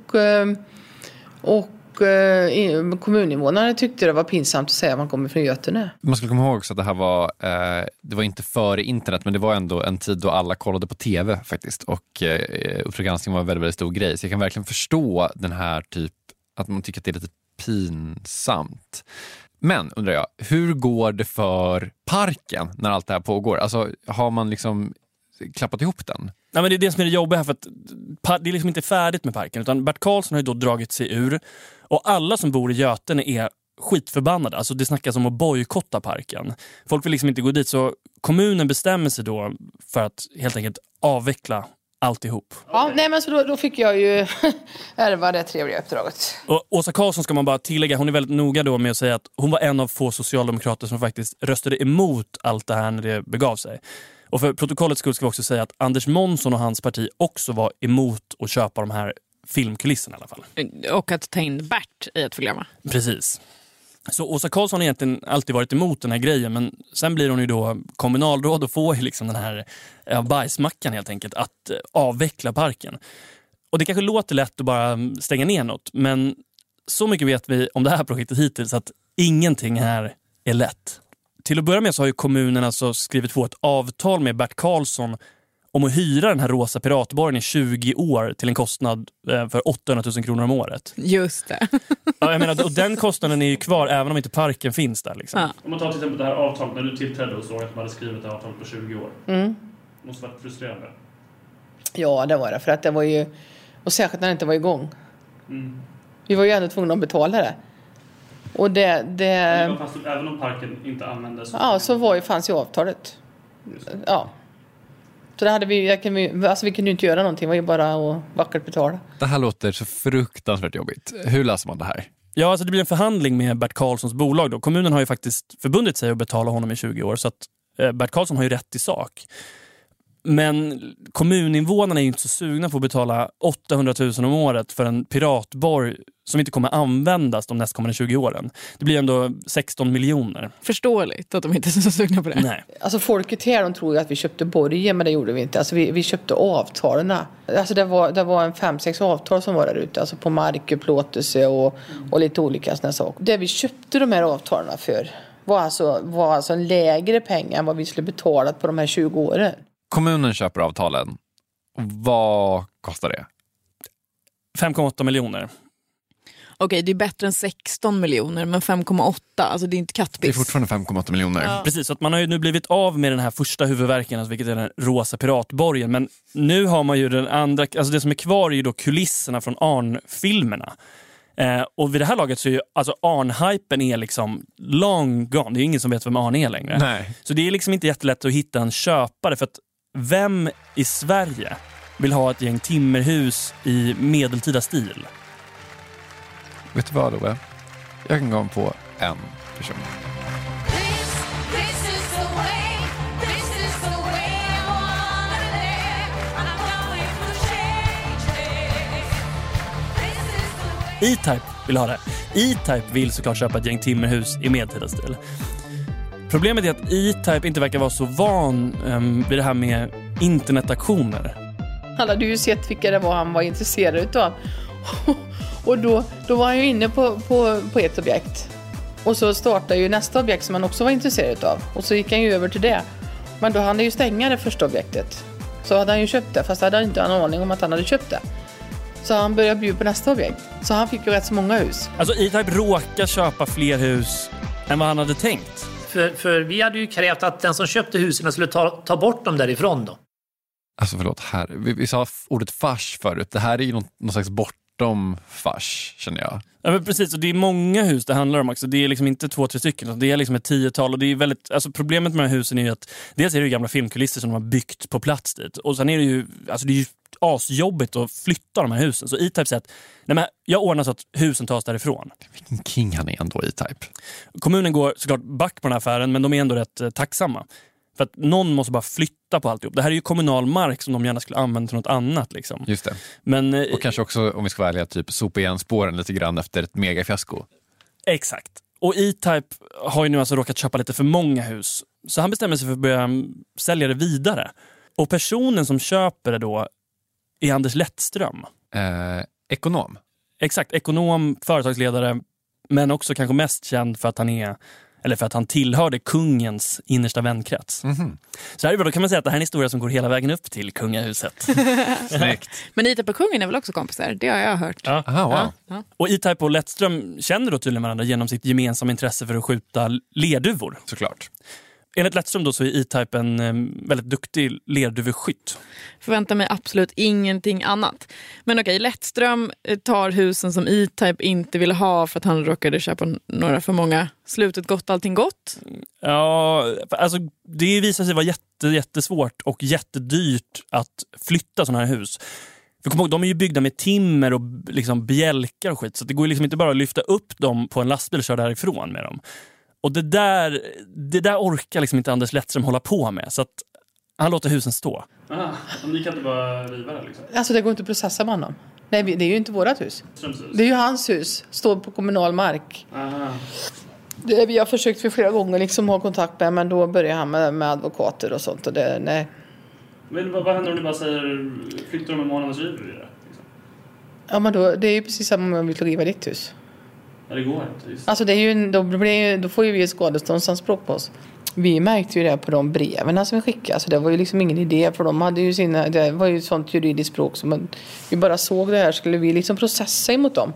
kommuninvånare tyckte det var pinsamt att säga att man kommer från Götene. Man ska komma ihåg också att det här var, det var inte före internet, men det var ändå en tid då alla kollade på tv faktiskt. Och Uppdrag granskning var en väldigt, väldigt stor grej. Så jag kan verkligen förstå den här typ, att man tycker att det är lite pinsamt. Men undrar jag, hur går det för parken när allt det här pågår? Alltså har man liksom klappat ihop den? Nej, men det är det som är det jobbiga här, för att det är liksom inte färdigt med parken, utan Bert Karlsson har ju då dragit sig ur och alla som bor i Götene är skitförbannade. Alltså det snackas om att bojkotta parken. Folk vill liksom inte gå dit, så kommunen bestämmer sig då för att helt enkelt avveckla alltihop. Ja, nej men så då fick jag ju ärva det trevliga uppdraget. Och Åsa Karlsson ska man bara tillägga, hon är väldigt noga då med att säga att hon var en av få socialdemokrater som faktiskt röstade emot allt det här när det begav sig. Och för protokollets skull ska vi också säga att Anders Månsson och hans parti också var emot att köpa de här filmkulisserna i alla fall. Och att ta in Bert i ett program. Precis. Så Åsa Karlsson har egentligen alltid varit emot den här grejen, men sen blir hon ju då kommunalråd och får liksom den här bajsmackan helt enkelt att avveckla parken. Och det kanske låter lätt att bara stänga ner något, men så mycket vet vi om det här projektet hittills att ingenting här är lätt. Till att börja med så har ju kommunen alltså skrivit på ett avtal med Bert Karlsson om att hyra den här rosa piratborgen i 20 år till en kostnad för 800 000 kronor om året. Just det. Ja, jag menar, och den kostnaden är ju kvar även om inte parken finns där. Liksom. Ja. Om man tar till exempel det här avtalet, när du tillträdde och såg att de hade skrivit det här avtalet på 20 år. Det måste vara frustrerande. Ja, det var det. För att det var ju, och särskilt när det inte var igång. Vi var ju ändå tvungna att betala det. Och det fast även om parken inte användes. Ja, så fanns ju avtalet. Ja. Så det hade vi kunde ju inte göra någonting, det var ju bara att vackert betala. Det här låter så fruktansvärt jobbigt. Hur läser man det här? Ja, alltså det blir en förhandling med Bert Karlssons bolag då. Kommunen har ju faktiskt förbundit sig att betala honom i 20 år, så att Bert Karlsson har ju rätt i sak. Men kommuninvånarna är ju inte så sugna på att betala 800 000 om året för en piratborg som inte kommer användas de nästkommande 20 åren. Det blir ändå 16 miljoner. Förståeligt att de inte är så sugna på det. Nej. Alltså folket här, de tror ju att vi köpte borgen, men det gjorde vi inte. Alltså vi köpte avtalen. Alltså det var en 5-6 avtal som var där ute. Alltså på markupplåtelse och lite olika sådana saker. Det vi köpte de här avtalen för var alltså en lägre pengar än vad vi skulle betala på de här 20 åren. Kommunen köper avtalen. Vad kostar det? 5,8 miljoner. Okej, det är bättre än 16 miljoner, men 5,8, alltså det är inte kattpiss. Det är fortfarande 5,8 miljoner. Ja. Precis, så att man har ju nu blivit av med den här första huvudverken, alltså vilket är den rosa piratborgen. Men nu har man ju den andra, alltså det som är kvar är ju då kulisserna från Arn-filmerna. Och vid det här laget så är ju alltså Arn-hypen är liksom long gone. Det är ingen som vet vem Arn är längre. Nej. Så det är liksom inte jättelätt att hitta en köpare, för att vem i Sverige vill ha ett gäng timmerhus i medeltida stil? Vet du vad, Ove? Jag kan gå på en person. E-Type vill ha det. E-Type vill såklart köpa ett gäng timmerhus i medeltida stil. Problemet är att E-Type inte verkar vara så van vid det här med internetaktioner. Han hade ju sett vilka det var han var intresserad utav. Och då var han ju inne på ett objekt. Och så startade ju nästa objekt som han också var intresserad av. Och så gick han ju över till det. Men då hann han ju stänga det första objektet. Så hade han ju köpt det, fast hade han inte en aning om att han hade köpt det. Så han började bjuda på nästa objekt. Så han fick ju rätt så många hus. Alltså E-Type råkar köpa fler hus än vad han hade tänkt. För vi hade ju krävt att den som köpte husen skulle ta bort dem därifrån då. Alltså förlåt, här. Vi sa ordet fars förut. Det här är ju någon slags bortom fars, känner jag. Ja, men precis, och det är många hus det handlar om också. Det är liksom inte 2-3 stycken, det är liksom ett 10-tal. Och det är väldigt, alltså problemet med de här husen är ju att dels är det ju gamla filmkulisser som de har byggt på plats dit. Och sen är det ju, alltså det är ju asjobbigt att flytta de här husen. Så E-Type säger att nej, men jag ordnar så att husen tas därifrån. Vilken king han är ändå, E-Type. Kommunen går såklart back på den här affären, men de är ändå rätt tacksamma. För att någon måste bara flytta på alltihop. Det här är ju kommunal mark som de gärna skulle använda till något annat. Liksom. Just det. Men, och kanske också, om vi ska välja, typ sopa igen spåren lite grann efter ett megafiasko. Exakt. Och E-Type har ju nu alltså råkat köpa lite för många hus. Så han bestämmer sig för att börja sälja det vidare. Och personen som köper det då är Anders Lettström. Ekonom. Exakt, ekonom, företagsledare, men också kanske mest känd för att han tillhörde kungens innersta vänkrets. Mm-hmm. Så här, då kan man säga att det här är en historia som går hela vägen upp till kungahuset. Snyggt. Men E-Type och kungen är väl också kompisar? Det har jag hört. Ja. Aha, wow. Ja. Och E-Type och Lettström känner då tydligen varandra genom sitt gemensamma intresse för att skjuta lerduvor. Såklart. Enligt Lettström då så är E-Type en väldigt duktig lerduveskytt. Förväntar mig absolut ingenting annat. Men okej, Lettström tar husen som E-Type inte ville ha för att han råkade köpa några för många. Slutet gott, allting gott? Ja, alltså det visar sig vara jättesvårt och jättedyrt att flytta sådana här hus. För kom ihåg, de är ju byggda med timmer och liksom bjälkar och skit. Så det går liksom inte bara att lyfta upp dem på en lastbil och köra därifrån med dem. Och det där orkar liksom inte Anders Lettström hålla på med. Så att han låter husen stå. Aha, ni kan inte bara riva det liksom? Alltså det går inte att processa med honom. Nej, det är ju inte vårat hus. Det är ju hans hus. Står på kommunal mark. Aha. Det vi har försökt för flera gånger liksom ha kontakt med. Men då börjar han med advokater och sånt. Och det, nej. Men vad händer om du bara säger flyttar de en månadens hyr i det? Liksom? Ja, men då, det är ju precis som om man vill riva ditt hus. Ja, det går inte. Just. Alltså det är ju, då får ju vi ett skadeståndsanspråk på oss. Vi märkte ju det på de breven som vi skickade. Alltså det var ju liksom ingen idé, för de hade ju det var ju ett sånt juridiskt språk som vi bara såg det här, skulle vi liksom processa emot dem.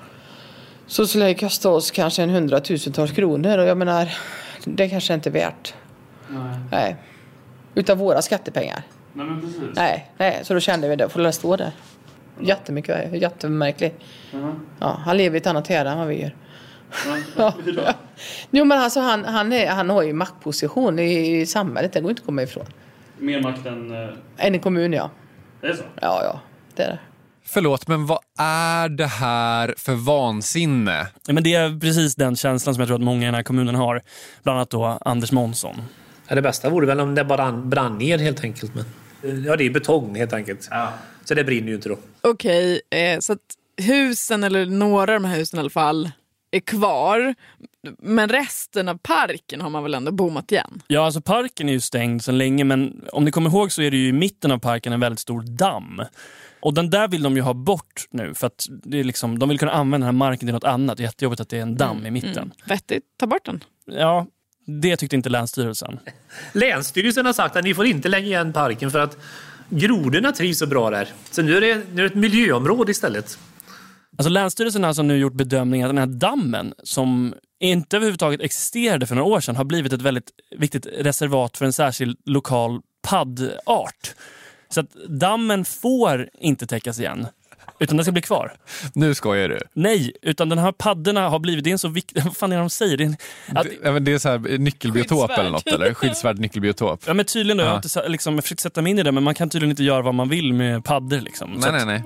Så skulle det kosta oss kanske 100 000-tals kronor, och jag menar, det kanske inte är värt. Nej. Utav våra skattepengar. Nej, men precis. Nej, så då kände vi det, får det stå där. Jättemärkligt. Ja, han lever i ett annat ära än vad vi gör. Ja. Jo, men alltså han har ju maktposition i samhället, det går inte att komma ifrån. Mer makt än i kommun, ja. Det är så? Ja, det är det. Förlåt, men vad är det här för vansinne? Ja, men det är precis den känslan som jag tror att många i den här kommunen har. Bland annat då Anders Månsson. Ja, det bästa vore väl om det bara brann ner helt enkelt. Men ja, det är betong helt enkelt. Ja. Så det brinner ju inte då. Okej, så att husen, eller några av de här husen i alla fall, är kvar. Men resten av parken har man väl ändå bommat igen? Ja, alltså parken är ju stängd sedan länge, men om ni kommer ihåg så är det ju i mitten av parken en väldigt stor damm. Och den där vill de ju ha bort nu, för att det är liksom, de vill kunna använda den här marken till något annat. Det är jättejobbigt att det är en damm i mitten. Vettigt, ta bort den. Ja, det tyckte inte Länsstyrelsen. Länsstyrelsen har sagt att ni får inte lägga igen parken för att grodorna trivs så bra där. Så nu är det ett miljöområde istället. Alltså Länsstyrelsen har alltså nu gjort bedömningen att den här dammen, som inte överhuvudtaget existerade för några år sedan, har blivit ett väldigt viktigt reservat för en särskild lokal paddart. Så att dammen får inte täckas igen, utan den ska bli kvar. Nu skojar du? Nej, utan den här paddorna har blivit, det är en så viktig, vad fan är det de säger? Det är så här nyckelbiotop eller något, eller? Skyddsvärd nyckelbiotop. Ja, men tydligen då, jag har inte liksom, jag försökt sätta mig in i det, men man kan tydligen inte göra vad man vill med paddor liksom. Nej.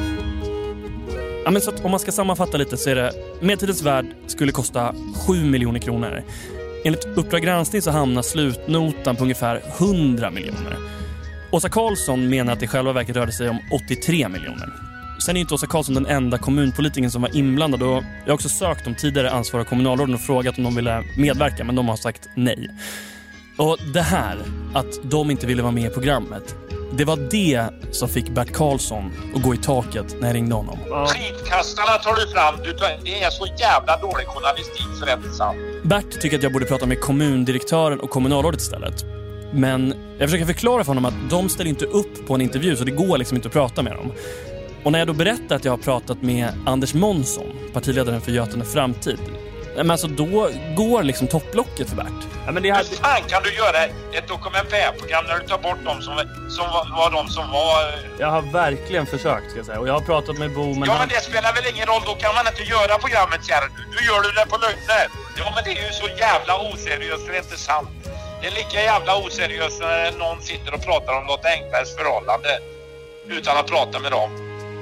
Ja, men så att om man ska sammanfatta lite så är det, medeltidens värld skulle kosta 7 miljoner kronor. Enligt Uppdrag granskning så hamnar slutnotan på ungefär 100 miljoner. Åsa Karlsson menar att det i själva verket rörde sig om 83 miljoner. Sen är inte Åsa Karlsson den enda kommunpolitikern som var inblandad. Och jag har också sökt de tidigare ansvariga kommunalråden och frågat om de ville medverka, men de har sagt nej. Och det här, att de inte ville vara med i programmet, det var det som fick Bert Karlsson att gå i taket när jag ringde honom. Skitkastarna tar du fram. Det är så jävla dålig journalistik så det är inte sant. Bert tycker att jag borde prata med kommundirektören och kommunalrådet istället. Men jag försöker förklara för honom att de ställer inte upp på en intervju, så det går liksom inte att prata med dem. Och när jag då berättar att jag har pratat med Anders Månsson, partiledaren för Götene Framtid, men alltså då går liksom topplocket för Bert. Ja, men hur fan kan du göra ett dokumentärprogram när du tar bort de som var de som var... Jag har verkligen försökt, ska jag säga. Och jag har pratat med Bo, men... Ja, men det spelar väl ingen roll. Då kan man inte göra programmet, kära. Nu gör du det på lögner. Ja, men det är ju så jävla oseriöst, det är inte sant. Det är lika jävla oseriöst när någon sitter och pratar om något enklare förhållande utan att prata med dem.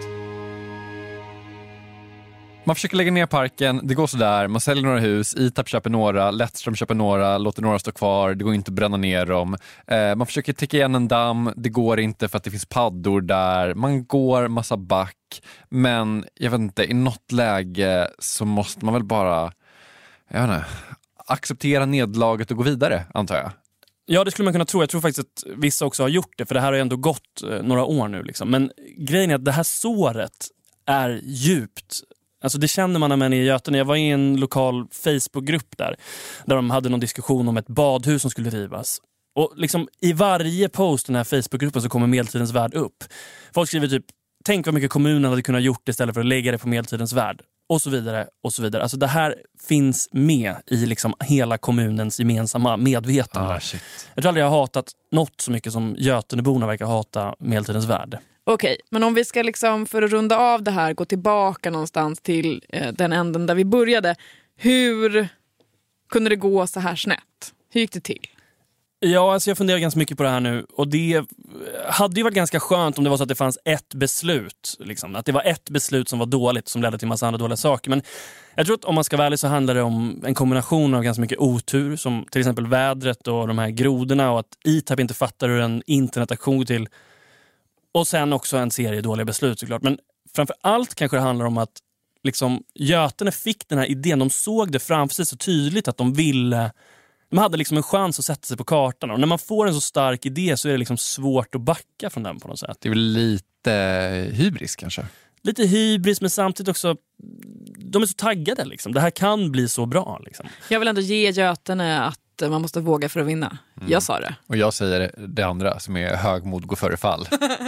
Man försöker lägga ner parken, det går så där. Man säljer några hus, ITAP köper några, Lettström köper några, låter några stå kvar. Det går inte att bränna ner dem. Man försöker täcka igen en damm, det går inte för att det finns paddor där. Man går massa back, men jag vet inte, i något läge så måste man väl bara, jag vet inte, acceptera nedlaget och gå vidare, antar jag. Ja, det skulle man kunna tro. Jag tror faktiskt att vissa också har gjort det, för det här har ju ändå gått några år nu liksom. Men grejen är att det här såret är djupt. Alltså det känner man när man är i Götene. Jag var i en lokal Facebookgrupp där de hade någon diskussion om ett badhus som skulle rivas. Och liksom i varje post i den här Facebookgruppen så kommer Medeltidens värld upp. Folk skriver typ, tänk vad mycket kommunen hade kunnat gjort istället för att lägga det på Medeltidens värld. Och så vidare, och så vidare. Alltså det här finns med i liksom hela kommunens gemensamma medvetande. Shit. Jag tror aldrig jag har hatat något så mycket som Göteneborna verkar hata Medeltidens värld. Okej, men om vi ska liksom för att runda av det här gå tillbaka någonstans till den änden där vi började. Hur kunde det gå så här snett? Hur gick det till? Ja, alltså jag funderar ganska mycket på det här nu. Och det hade ju varit ganska skönt om det var så att det fanns ett beslut. Liksom. Att det var ett beslut som var dåligt som ledde till en massa andra dåliga saker. Men jag tror att om man ska vara ärlig så handlar det om en kombination av ganska mycket otur. Som till exempel vädret och de här grodorna. Och att ITAP inte fattar hur en internetaktion till. Och sen också en serie dåliga beslut såklart. Men framför allt kanske det handlar om att liksom, Götene fick den här idén. De såg det framför sig så tydligt att de ville... De hade liksom en chans att sätta sig på kartan. Och när man får en så stark idé så är det liksom svårt att backa från den på något sätt. Det är väl lite hybris kanske? Lite hybris, men samtidigt också... De är så taggade liksom. Det här kan bli så bra liksom. Jag vill ändå ge Götene att man måste våga för att vinna. Jag sa det. Och jag säger det andra som är högmod går före fall.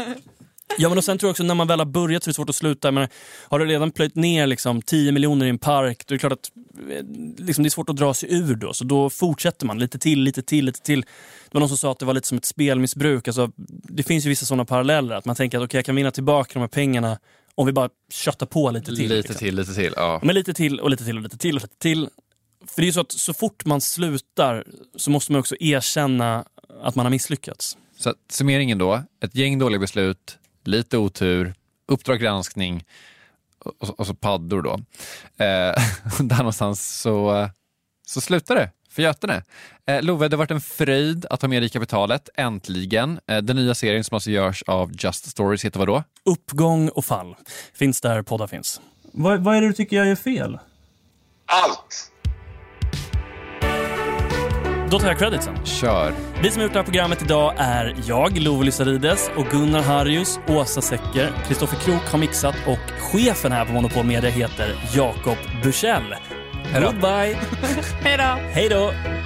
Ja, men och sen tror jag också när man väl har börjat så är det svårt att sluta. Men har du redan plöjt ner liksom 10 miljoner i en park, då är det klart att liksom, det är svårt att dra sig ur då. Så då fortsätter man lite till. Det var någon som sa att det var lite som ett spelmissbruk. Alltså, det finns ju vissa sådana paralleller. Att man tänker att okej, jag kan vinna tillbaka de här pengarna om vi bara köttar på lite till. Lite till, ja. Men lite till. För det är ju så att så fort man slutar så måste man också erkänna att man har misslyckats. Så summeringen då, ett gäng dåliga beslut, lite otur, uppdraggranskning och så paddor då. Där någonstans så slutar det för Götene. Love, det har varit en fröjd att ha med dig i kapitalet, äntligen. Den nya serien som alltså görs av Just Stories heter vad då? Uppgång och fall. Finns där poddar finns. Vad är det du tycker jag gör fel? Allt! Då tar jag creditsen. Kör. Vi som har gjort det här programmet idag är jag, Love Lysarides, och Gunnar Harrius, Åsa Secker, Kristoffer Krok har mixat och chefen här på Monopol Media heter Jakob Bursell. Goodbye! Hej då! Hej då!